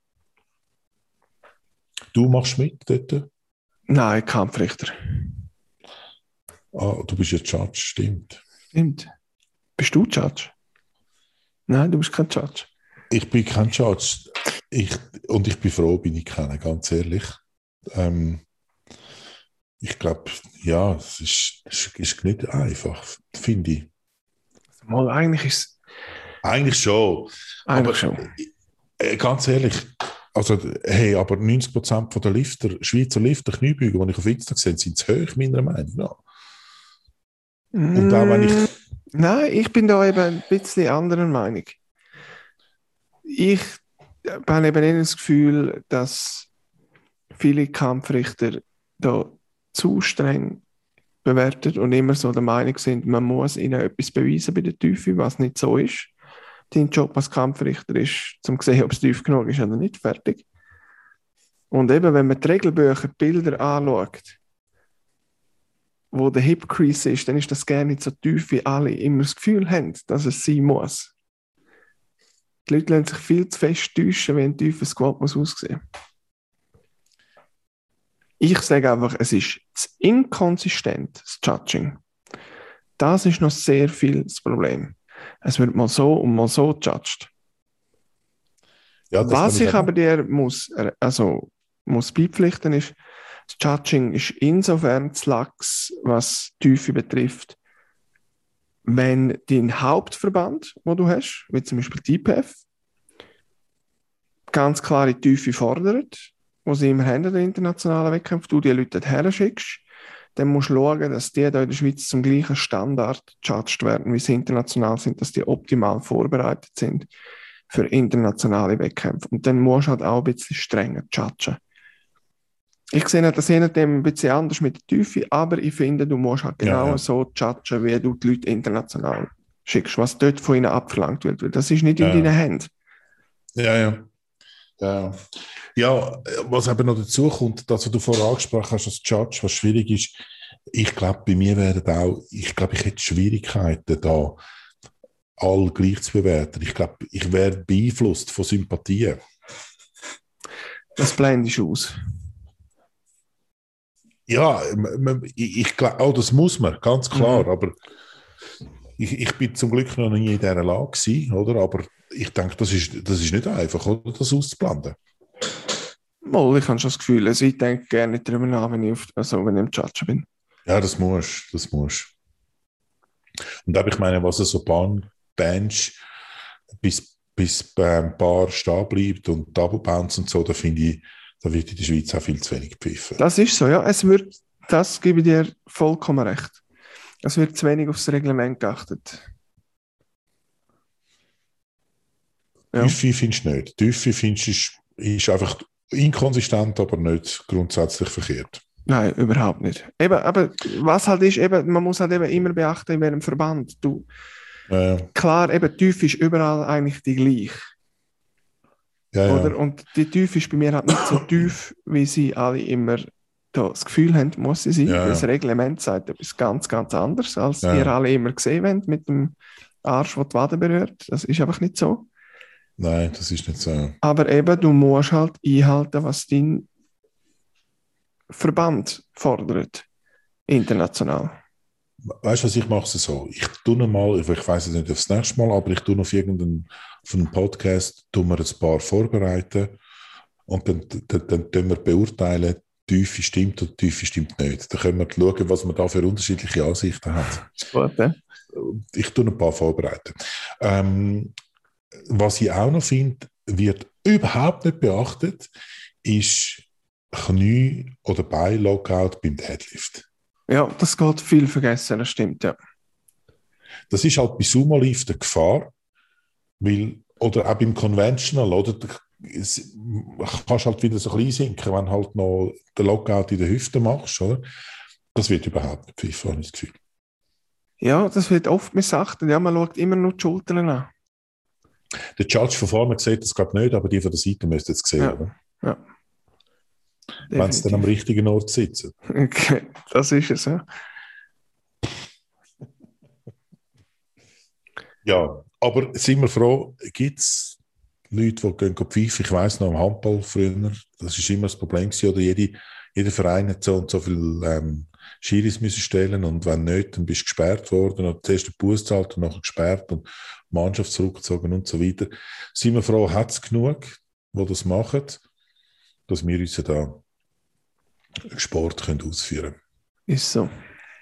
Du machst mit dort? Nein, Kampfrichter. Ah, du bist ja Judge, stimmt. Stimmt. Bist du Judge? Nein, du bist kein Judge. Ich bin kein Judge. Ich, und ich bin froh, bin ich keiner, ganz ehrlich. Ähm, ich glaube, ja, es ist, es ist nicht einfach, finde ich. Mal, eigentlich ist es... Eigentlich schon. Eigentlich aber, schon. Äh, ganz ehrlich, also, hey, aber neunzig Prozent der Lifter, Schweizer Lifter, Kniebeuger, die ich auf Insta gesehen habe, sind zu hoch, meiner Meinung nach. Und auch wenn ich... Nein, ich bin da eben ein bisschen anderer Meinung. Ich habe eben eher das Gefühl, dass viele Kampfrichter da zu streng bewertet und immer so der Meinung sind, man muss ihnen etwas beweisen bei der Tiefe, was nicht so ist. Dein Job als Kampfrichter ist, um zu sehen, ob es tief genug ist oder nicht, fertig. Und eben, wenn man die Regelbücher, die Bilder anschaut, wo der Hip Crease ist, dann ist das gerne nicht so tief, wie alle immer das Gefühl haben, dass es sein muss. Die Leute lassen sich viel zu fest täuschen, wie ein tiefer Squat muss aussehen. Ich sage einfach, es ist zu inkonsistent, das Judging. Das ist noch sehr viel das Problem. Es wird mal so und mal so judged. Ja, was ich, ich aber dir muss, also, muss beipflichten ist, das Judging ist insofern zu lax, was die Tiefe betrifft, wenn dein Hauptverband, den du hast, wie zum Beispiel die I P F, ganz klare Tiefe fordert, wo sie immer haben in den internationalen Wettkämpfen, du die Leute dorthin schickst, dann musst du schauen, dass die da in der Schweiz zum gleichen Standard gejudged werden, wie sie international sind, dass die optimal vorbereitet sind für internationale Wettkämpfe. Und dann musst du halt auch ein bisschen strenger judgen. Ich sehe das je nachdem ein bisschen anders mit der Tiefe, aber ich finde, du musst halt genau ja, ja. so judgen, wie du die Leute international schickst, was dort von ihnen abverlangt wird, weil das ist nicht in ja. deinen Händen. Ja, ja. Ja. ja, was eben noch dazu kommt, das, was du vorher angesprochen hast als Judge, was schwierig ist, ich glaube, bei mir werden auch, ich glaube, ich hätte Schwierigkeiten, da alle gleich zu bewerten. Ich glaube, ich werde beeinflusst von Sympathien. Das blendest du aus. Ja, ich, ich glaube, oh, das muss man, ganz klar, mhm. aber ich, ich bin zum Glück noch nie in dieser Lage gewesen, oder? Aber ich denke, das ist, das ist nicht einfach, oder? Das auszublenden. Mal, ich habe schon das Gefühl, also ich denke gerne nicht darüber nach, wenn ich, auf, also wenn ich im Judge bin. Ja, das musst das musst. Und da ich meine, was so Bahnbench bis, bis ein paar stehen bleibt und Double Bounce und so, da finde ich, da wird in der Schweiz auch viel zu wenig gepfiffen. Das ist so, ja. Es wird, das gebe ich dir vollkommen recht. Es wird zu wenig aufs Reglement geachtet. Ja. Tiefe findest du nicht. Tiefe findest du, ist, ist einfach inkonsistent, aber nicht grundsätzlich verkehrt. Nein, überhaupt nicht. Eben, aber was halt ist, eben, man muss halt eben immer beachten, in welchem Verband. Du, Ja, klar, eben, die Tiefe ist überall eigentlich die gleiche. ja, ja. Oder? Und die Tiefe ist bei mir halt nicht so tief, wie sie alle immer da das Gefühl haben, muss sie sein. Ja, ja. Das Reglement sagt etwas ganz, ganz anderes, als Ja. ihr alle immer gesehen habt, mit dem Arsch, der die Wade berührt. Das ist einfach nicht so. Nein, das ist nicht so. Aber eben, du musst halt einhalten, was dein Verband fordert. International. Weißt du was, ich mache es so. Ich tue mal, ich weiß es nicht aufs nächste Mal, aber ich tue auf irgendeinen auf einen Podcast tue mir ein paar vorbereiten und dann, dann, dann tun wir beurteilen, die Tiefe stimmt oder die Tiefe stimmt nicht. Dann können wir schauen, was man da für unterschiedliche Ansichten hat. Gut, ja? Ich tue ein paar vorbereiten. Ähm, was ich auch noch finde, wird überhaupt nicht beachtet, ist Knie- oder Bein-Lockout beim Deadlift. Ja, das geht viel vergessen, das stimmt, ja. Das ist halt bei Sumo-Lift eine Gefahr, weil, oder auch beim Conventional, oder, es, kannst halt wieder so klein sinken, wenn halt noch den Lockout in der Hüfte machst, oder? Das wird überhaupt nicht pfiffen, habe ich das Gefühl. Ja, das wird oft missachtet. Ja, man schaut immer nur die Schultern an. Der Judge von vorne sieht das gerade nicht, aber die von der Seite müssten es sehen, Ja. oder? Ja. Wenn sie dann am richtigen Ort sitzen. Okay, das ist es, ja. Ja, aber sind wir froh, gibt es Leute, die gehen pfeifen? Ich weiss noch, am Handball früher, das war immer das Problem gewesen, oder jede, jeder Verein hat so und so viel ähm, Schiris müssen stellen und wenn nicht, dann bist du gesperrt worden und zuerst den Buß gezahlt und nachher gesperrt und die Mannschaft zurückgezogen und so weiter. Sind wir froh, hat es genug, die das machen, dass wir uns da Sport können ausführen können. Ist so.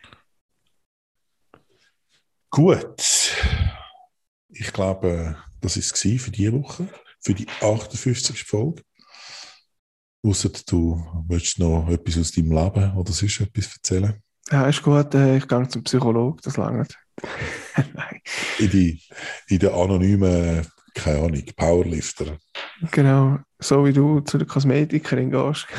Gut. Ich glaube, das war es für diese Woche, für die achtundfünfzigste Folge. Ausser du willst noch etwas aus deinem Leben oder sonst etwas erzählen? Ja, ist gut, äh, ich gehe zum Psychologen, das langt. Nein. In die, in der anonymen, keine Ahnung, Powerlifter. Genau, so wie du zu der Kosmetikerin gehst.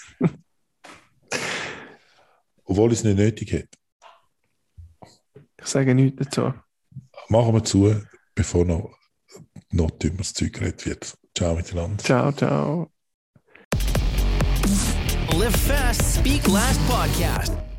Obwohl es nicht nötig hat. Ich sage nichts dazu. Machen wir zu, bevor noch, noch dümmeres Zeug geredet wird. Ciao miteinander. Ciao, ciao. Live Fast, Speak Last podcast.